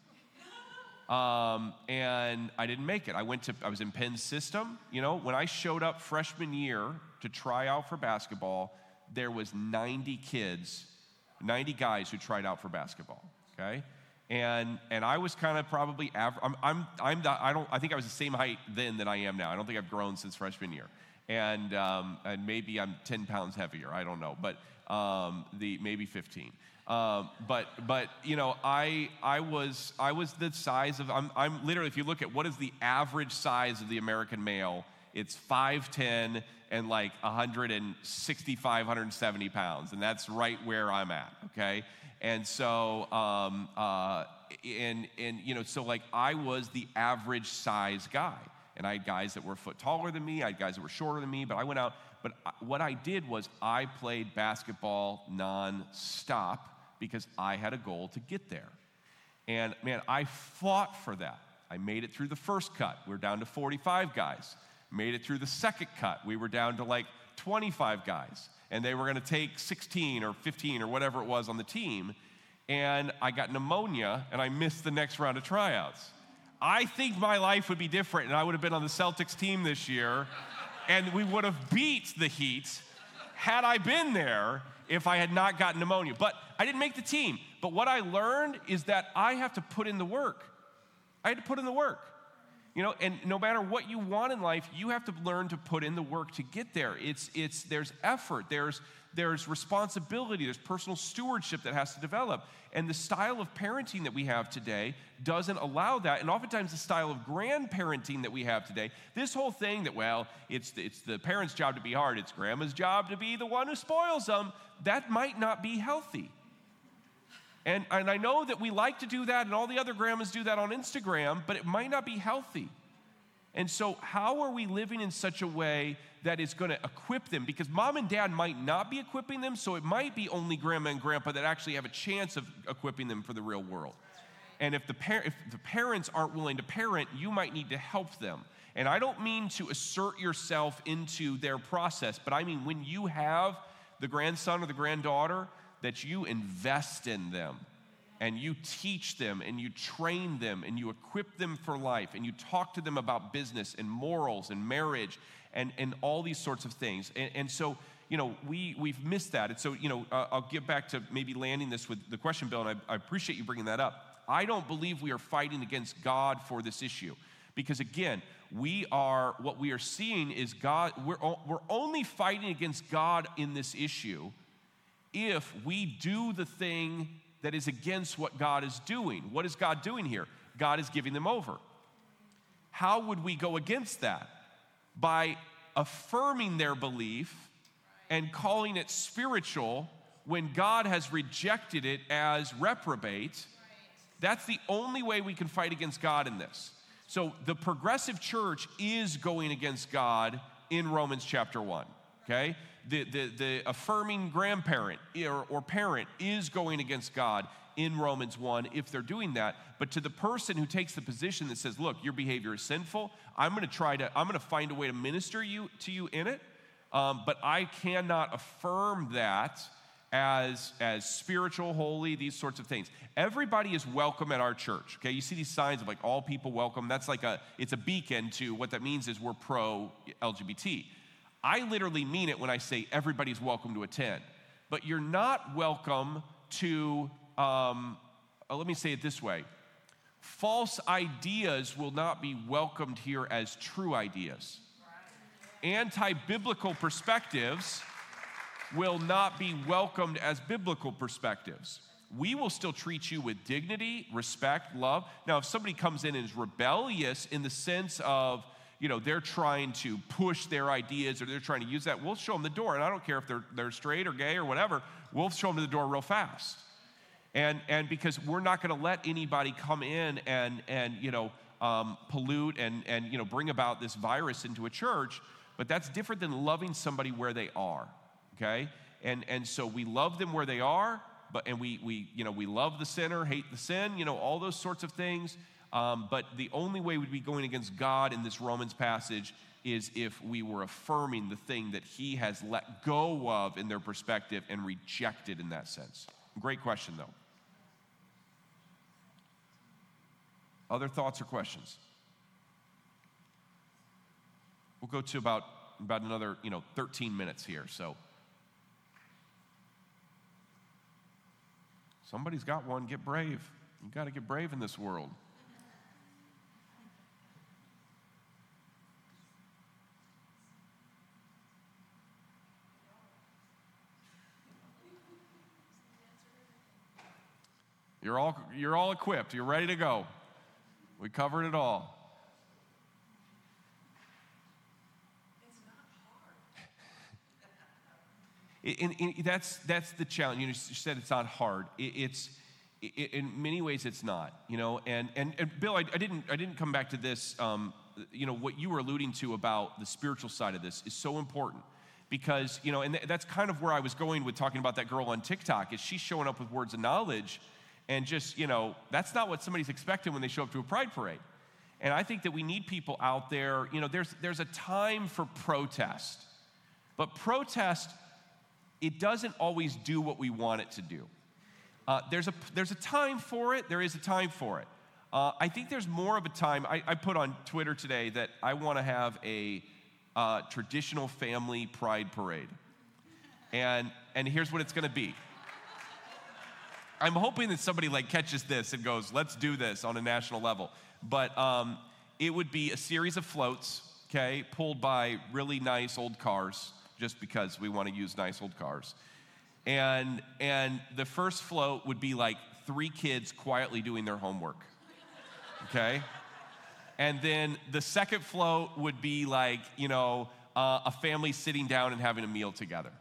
Um, and I didn't make it. I went to, I was in Penn's system. You know, when I showed up freshman year to try out for basketball, there was ninety kids, ninety guys who tried out for basketball, okay? And and I was kind of probably average. I'm, I'm, I'm the, I don't, I think I was the same height then that I am now. I don't think I've grown since freshman year. And, um, and maybe I'm ten pounds heavier, I don't know, but um, the maybe fifteen. Um, but but you know I I was I was the size of I'm I'm literally, if you look at what is the average size of the American male, it's five ten and like one sixty-five, one seventy pounds, and that's right where I'm at. Okay, and so um, uh, and and you know so like I was the average size guy, and I had guys that were a foot taller than me, I had guys that were shorter than me, but I went out. But what I did was I played basketball nonstop because I had a goal to get there. And man, I fought for that. I made it through the first cut. We were down to forty-five guys. Made it through the second cut. We were down to like twenty-five guys. And they were gonna take sixteen or fifteen or whatever it was on the team. And I got pneumonia and I missed the next round of tryouts. I think my life would be different and I would have been on the Celtics team this year. And we would have beat the Heat had I been there if I had not gotten pneumonia. But I didn't make the team. But what I learned is that I have to put in the work. I had to put in the work. You know, and no matter what you want in life, you have to learn to put in the work to get there. It's, it's, there's effort. There's, there's responsibility, there's personal stewardship that has to develop. And the style of parenting that we have today doesn't allow that. And oftentimes the style of grandparenting that we have today, this whole thing that, well, it's, it's the parents' job to be hard, it's grandma's job to be the one who spoils them, that might not be healthy. And, and I know that we like to do that, and all the other grandmas do that on Instagram, but it might not be healthy. And so how are we living in such a way that is going to equip them? Because mom and dad might not be equipping them, so it might be only grandma and grandpa that actually have a chance of equipping them for the real world. And if the, par- if the parents aren't willing to parent, you might need to help them. And I don't mean to assert yourself into their process, but I mean when you have the grandson or the granddaughter, that you invest in them. And you teach them, and you train them, and you equip them for life, and you talk to them about business and morals and marriage and, and all these sorts of things. And, and so, you know, we, we've missed that. And so, you know, uh, I'll get back to maybe landing this with the question, Bill, and I, I appreciate you bringing that up. I don't believe we are fighting against God for this issue. Because again, we are, what we are seeing is God, we're, we're only fighting against God in this issue if we do the thing that is against what God is doing. What is God doing here? God is giving them over. How would we go against that? By affirming their belief and calling it spiritual when God has rejected it as reprobate. That's the only way we can fight against God in this. So the progressive church is going against God in Romans chapter one, okay? The, the, the affirming grandparent or, or parent is going against God in Romans one if they're doing that. But to the person who takes the position that says, look, your behavior is sinful, I'm going to try to, I'm going to find a way to minister you to you in it, um, but I cannot affirm that as, as spiritual, holy, these sorts of things. Everybody is welcome at our church, okay? You see these signs of like all people welcome. That's like a, it's a beacon to what that means is we're pro-L G B T. I literally mean it when I say everybody's welcome to attend. But you're not welcome to, um, uh, let me say it this way. False ideas will not be welcomed here as true ideas. Anti-biblical perspectives will not be welcomed as biblical perspectives. We will still treat you with dignity, respect, love. Now, if somebody comes in and is rebellious in the sense of, you know, they're trying to push their ideas or they're trying to use that, we'll show them the door. And I don't care if they're, they're straight or gay or whatever, we'll show them the door real fast. And, and because we're not going to let anybody come in and, and you know, um, pollute and, and, you know, bring about this virus into a church, but that's different than loving somebody where they are, okay? And, and so we love them where they are, but, and we, we, you know, we love the sinner, hate the sin, you know, all those sorts of things. Um, but the only way we'd be going against God in this Romans passage is if we were affirming the thing that he has let go of in their perspective and rejected in that sense. Great question, though. Other thoughts or questions? We'll go to about, about another, you know, thirteen minutes here, so. Somebody's got one, get brave. You got to get brave in this world. You're all, you're all equipped. You're ready to go. We covered it all. It's not hard. and, and that's, that's the challenge. You, know, you said it's not hard. It, it's it, in many ways it's not. You know, and and, and Bill, I, I didn't I didn't come back to this. Um, you know, what you were alluding to about the spiritual side of this is so important. Because, you know, and th- that's kind of where I was going with talking about that girl on TikTok, is she's showing up with words of knowledge. And just, you know, that's not what somebody's expecting when they show up to a pride parade. And I think that we need people out there, you know, there's there's a time for protest. But protest, it doesn't always do what we want it to do. Uh, there's a there's a time for it. There is a time for it. Uh, I think there's more of a time. I, I put on Twitter today that I want to have a uh, traditional family pride parade. And and here's what it's going to be. I'm hoping that somebody like catches this and goes, let's do this on a national level. But um, it would be a series of floats, okay, pulled by really nice old cars, just because we want to use nice old cars. And, and the first float would be like three kids quietly doing their homework, okay? And then the second float would be like, you know, uh, a family sitting down and having a meal together.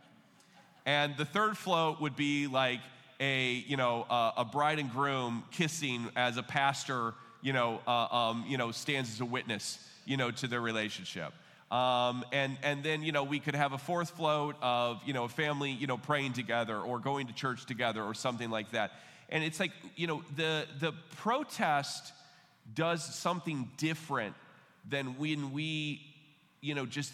And the third float would be like a, you know, uh, a bride and groom kissing as a pastor, you know, uh, um, you know, stands as a witness, you know, to their relationship. Um, and, and then, you know, we could have a fourth float of, you know, a family, you know, praying together or going to church together or something like that. And it's like, you know, the, the protest does something different than when we, you know, just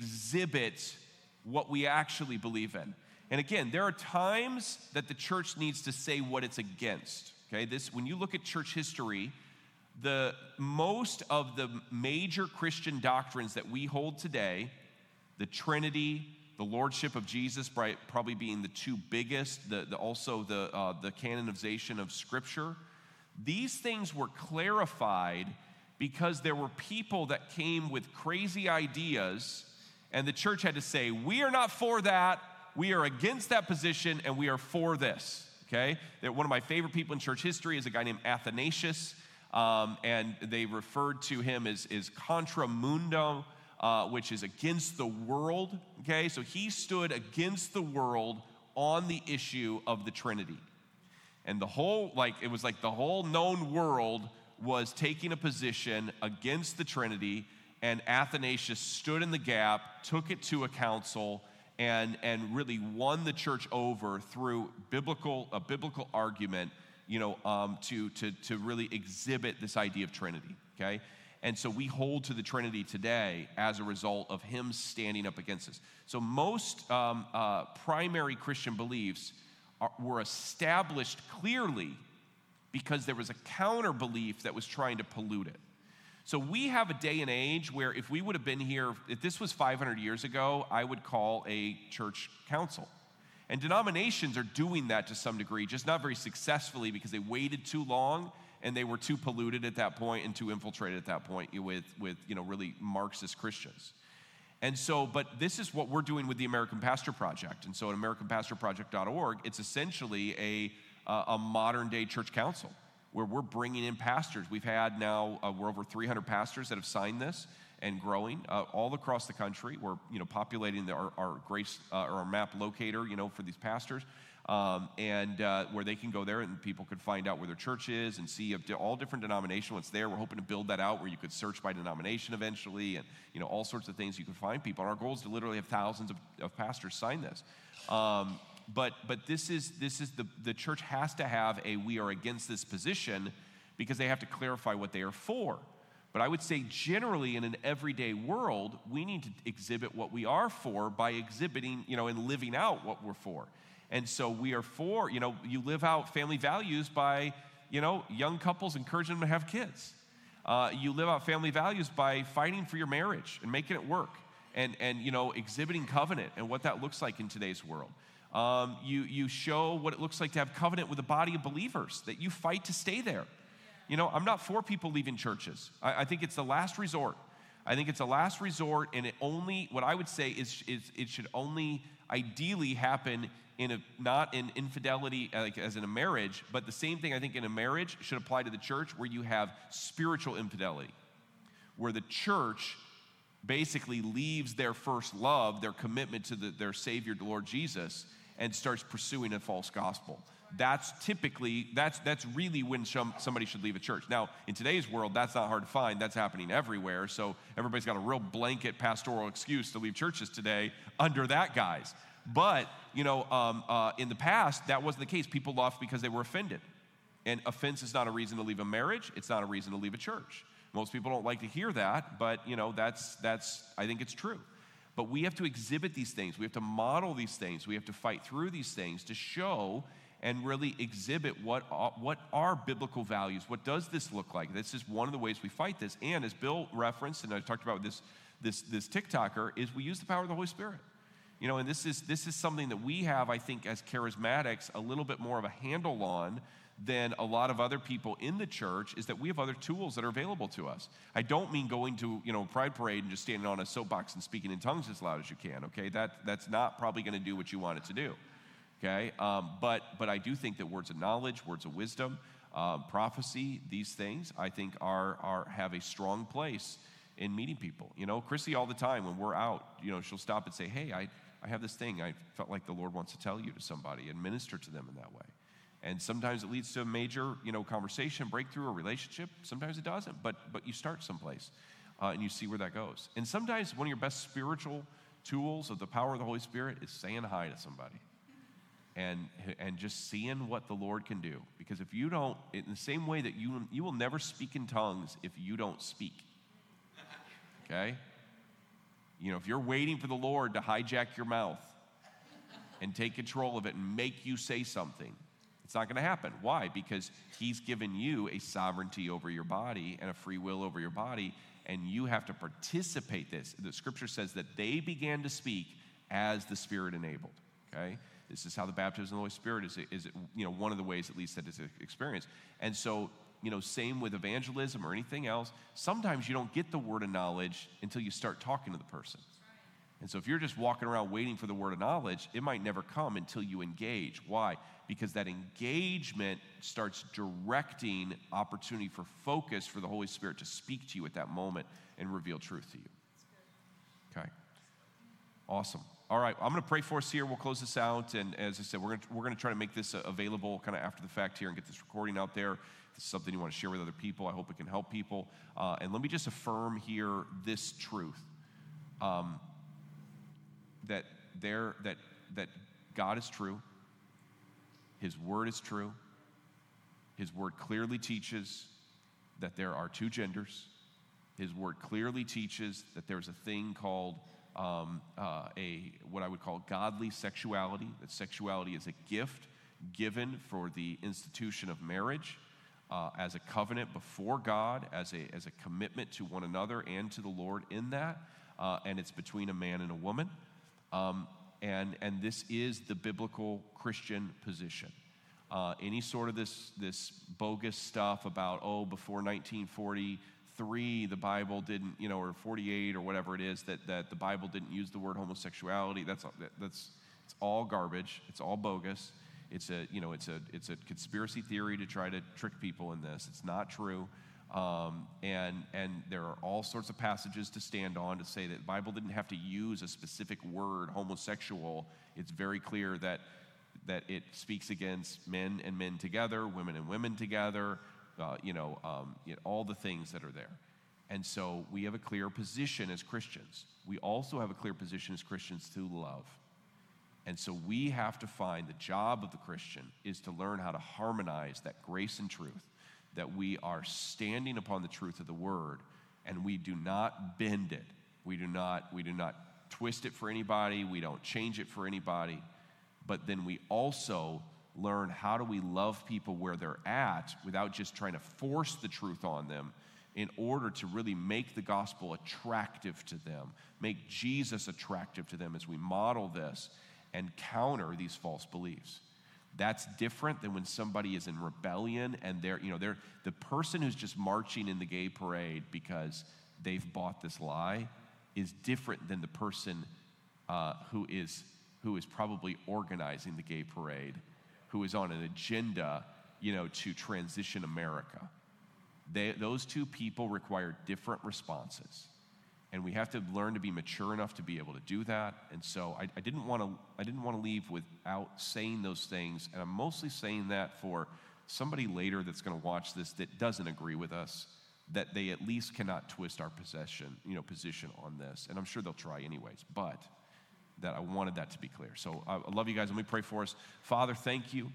exhibit what we actually believe in. And again, there are times that the church needs to say what it's against, okay? This, when you look at church history, the most of the major Christian doctrines that we hold today, the Trinity, the Lordship of Jesus probably being the two biggest, the, the also the, uh, the canonization of Scripture, these things were clarified because there were people that came with crazy ideas, and the church had to say, we are not for that, we are against that position, and we are for this, okay? One of my favorite people in church history is a guy named Athanasius, um, and they referred to him as, as contra mundo, uh, which is against the world, okay? So he stood against the world on the issue of the Trinity. And the whole, like, it was like the whole known world was taking a position against the Trinity, and Athanasius stood in the gap, took it to a council, and, and really won the church over through biblical, a biblical argument, you know, um, to, to, to really exhibit this idea of Trinity, okay? And so we hold to the Trinity today as a result of him standing up against us. So most um, uh, primary Christian beliefs are, were established clearly because there was a counter belief that was trying to pollute it. So we have a day and age where if we would have been here, if this was five hundred years ago, I would call a church council. And denominations are doing that to some degree, just not very successfully because they waited too long and they were too polluted at that point and too infiltrated at that point with, with you know, really Marxist Christians. And so, but this is what we're doing with the American Pastor Project. And so at american pastor project dot org, it's essentially a, uh, a modern-day church council where we're bringing in pastors. We've had now, uh, we're over three hundred pastors that have signed this and growing uh, all across the country. We're, you know, populating the, our, our grace, uh, or our map locator, you know, for these pastors, um, and uh, where they can go there and people could find out where their church is and see if all different denominations what's there. We're hoping to build that out where you could search by denomination eventually, and, you know, all sorts of things you can find people. And our goal is to literally have thousands of, of pastors sign this. Um, But but this is this is the the church has to have a we are against this position because they have to clarify what they are for. But I would say generally in an everyday world, we need to exhibit what we are for by exhibiting, you know, and living out what we're for. And so we are for, you know, you live out family values by, you know, young couples encouraging them to have kids. Uh, you live out family values by fighting for your marriage and making it work, and and you know, exhibiting covenant and what that looks like in today's world. Um, you, you show what it looks like to have covenant with a body of believers, that you fight to stay there. You know, I'm not for people leaving churches. I, I think it's the last resort. I think it's a last resort, and it only, what I would say is, is it should only ideally happen in a, not in infidelity like as in a marriage, but the same thing I think in a marriage should apply to the church where you have spiritual infidelity, where the church basically leaves their first love, their commitment to the, their Savior, the Lord Jesus, and starts pursuing a false gospel. That's typically, that's that's really when some, somebody should leave a church. Now, in today's world, that's not hard to find. That's happening everywhere. So everybody's got a real blanket pastoral excuse to leave churches today under that guise. But, you know, um, uh, in the past, that wasn't the case. People left because they were offended. And offense is not a reason to leave a marriage. It's not a reason to leave a church. Most people don't like to hear that, but, you know, that's, that's I think it's true. But we have to exhibit these things. We have to model these things. We have to fight through these things to show and really exhibit what, what are biblical values. What does this look like? This is one of the ways we fight this. And as Bill referenced, and I talked about this, this, this TikToker, is we use the power of the Holy Spirit. You know, and this is, this is something that we have, I think, as charismatics, a little bit more of a handle on than a lot of other people in the church is that we have other tools that are available to us. I don't mean going to, you know, Pride Parade and just standing on a soapbox and speaking in tongues as loud as you can, okay? That, that's not probably going to do what you want it to do, okay? Um, but, but I do think that words of knowledge, words of wisdom, um, prophecy, these things, I think are, are have a strong place in meeting people. You know, Chrissy all the time when we're out, you know, she'll stop and say, hey, I, I have this thing I felt like the Lord wants to tell you to somebody and minister to them in that way. And sometimes it leads to a major, you know, conversation, breakthrough, or relationship. Sometimes it doesn't, but but you start someplace, uh, and you see where that goes. And sometimes one of your best spiritual tools of the power of the Holy Spirit is saying hi to somebody, and and just seeing what the Lord can do. Because if you don't, in the same way that you you will never speak in tongues if you don't speak. Okay? You know, if you're waiting for the Lord to hijack your mouth and take control of it and make you say something, it's not going to happen. Why? Because he's given you a sovereignty over your body and a free will over your body, and you have to participate this. The scripture says that they began to speak as the Spirit enabled, okay? This is how the baptism of the Holy Spirit is, is you know, one of the ways at least that it's experienced. And so, you know, same with evangelism or anything else. Sometimes you don't get the word of knowledge until you start talking to the person. And so if you're just walking around waiting for the word of knowledge, it might never come until you engage. Why? Because that engagement starts directing opportunity for focus for the Holy Spirit to speak to you at that moment and reveal truth to you. Okay. Awesome. All right, I'm going to pray for us here. We'll close this out. And as I said, we're going to, we're going to try to make this available kind of after the fact here and get this recording out there. If this is something you want to share with other people, I hope it can help people. Uh, and let me just affirm here this truth. Um, that there that that God is true. His word is true. His word clearly teaches that there are two genders. His word clearly teaches that there's a thing called um, uh, a what I would call godly sexuality. That sexuality is a gift given for the institution of marriage uh, as a covenant before God, as a as a commitment to one another and to the Lord in that, uh, and it's between a man and a woman. Um, and and this is the biblical Christian position. Uh, any sort of this this bogus stuff about, oh, before nineteen forty-three the Bible didn't, you know, or forty-eight or whatever it is, that, that the Bible didn't use the word homosexuality. That's that's it's all garbage. It's all bogus. It's a you know it's a it's a conspiracy theory to try to trick people in this. It's not true. Um, and and there are all sorts of passages to stand on to say that the Bible didn't have to use a specific word, homosexual. It's very clear that that it speaks against men and men together, women and women together, uh, you know, um, you know, all the things that are there. And so we have a clear position as Christians. We also have a clear position as Christians to love. And so we have to find the job of the Christian is to learn how to harmonize that grace and truth, that we are standing upon the truth of the word, and we do not bend it. We do not, we do not twist it for anybody. We don't change it for anybody. But then we also learn how do we love people where they're at without just trying to force the truth on them in order to really make the gospel attractive to them, make Jesus attractive to them as we model this and counter these false beliefs. That's different than when somebody is in rebellion and they're, you know, they're the person who's just marching in the gay parade because they've bought this lie is different than the person uh, who is who is probably organizing the gay parade, who is on an agenda, you know, to transition America. They, those two people require different responses. And we have to learn to be mature enough to be able to do that. And so I, I didn't want to I didn't want to leave without saying those things. And I'm mostly saying that for somebody later that's going to watch this that doesn't agree with us, that they at least cannot twist our possession, you know, position on this. And I'm sure they'll try anyways, but that I wanted that to be clear. So I love you guys. Let me pray for us. Father, thank you.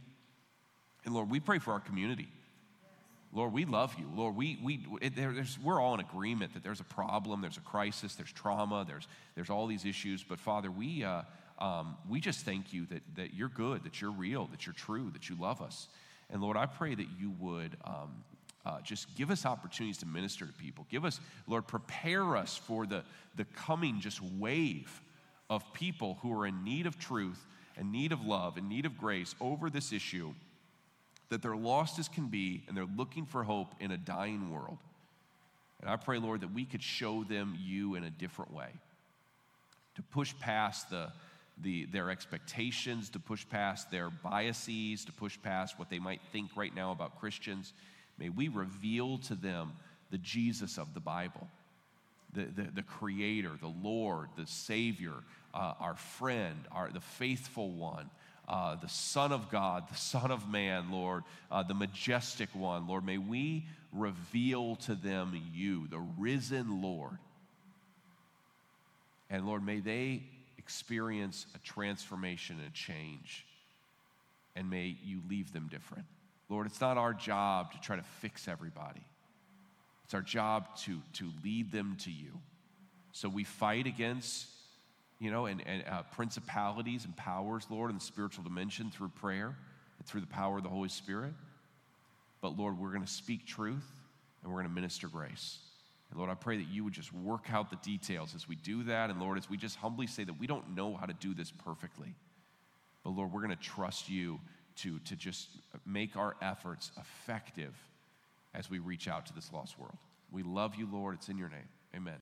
And Lord, we pray for our community. Lord, we love you. Lord, we we it, there's, we're all in agreement that there's a problem, there's a crisis, there's trauma, there's there's all these issues. But Father, we uh, um, we just thank you that that you're good, that you're real, that you're true, that you love us. And Lord, I pray that you would um, uh, just give us opportunities to minister to people. Give us, Lord, prepare us for the the coming just wave of people who are in need of truth, in need of love, in need of grace over this issue. that they're lost as can be, and they're looking for hope in a dying world. And I pray, Lord, that we could show them you in a different way, to push past the, the, their expectations, to push past their biases, to push past what they might think right now about Christians. May we reveal to them the Jesus of the Bible, the, the, the Creator, the Lord, the Savior, uh, our friend, our, the faithful one, uh, the Son of God, the Son of Man, Lord, uh, the majestic one. Lord, may we reveal to them you, the risen Lord. And Lord, may they experience a transformation and a change, and may you leave them different. Lord, it's not our job to try to fix everybody. It's our job to, to lead them to you. So we fight against, you know, and, and uh, principalities and powers, Lord, in the spiritual dimension through prayer and through the power of the Holy Spirit. But Lord, we're going to speak truth and we're going to minister grace. And Lord, I pray that you would just work out the details as we do that. And Lord, as we just humbly say that we don't know how to do this perfectly. But Lord, we're going to trust you to, to just make our efforts effective as we reach out to this lost world. We love you, Lord. It's in your name. Amen.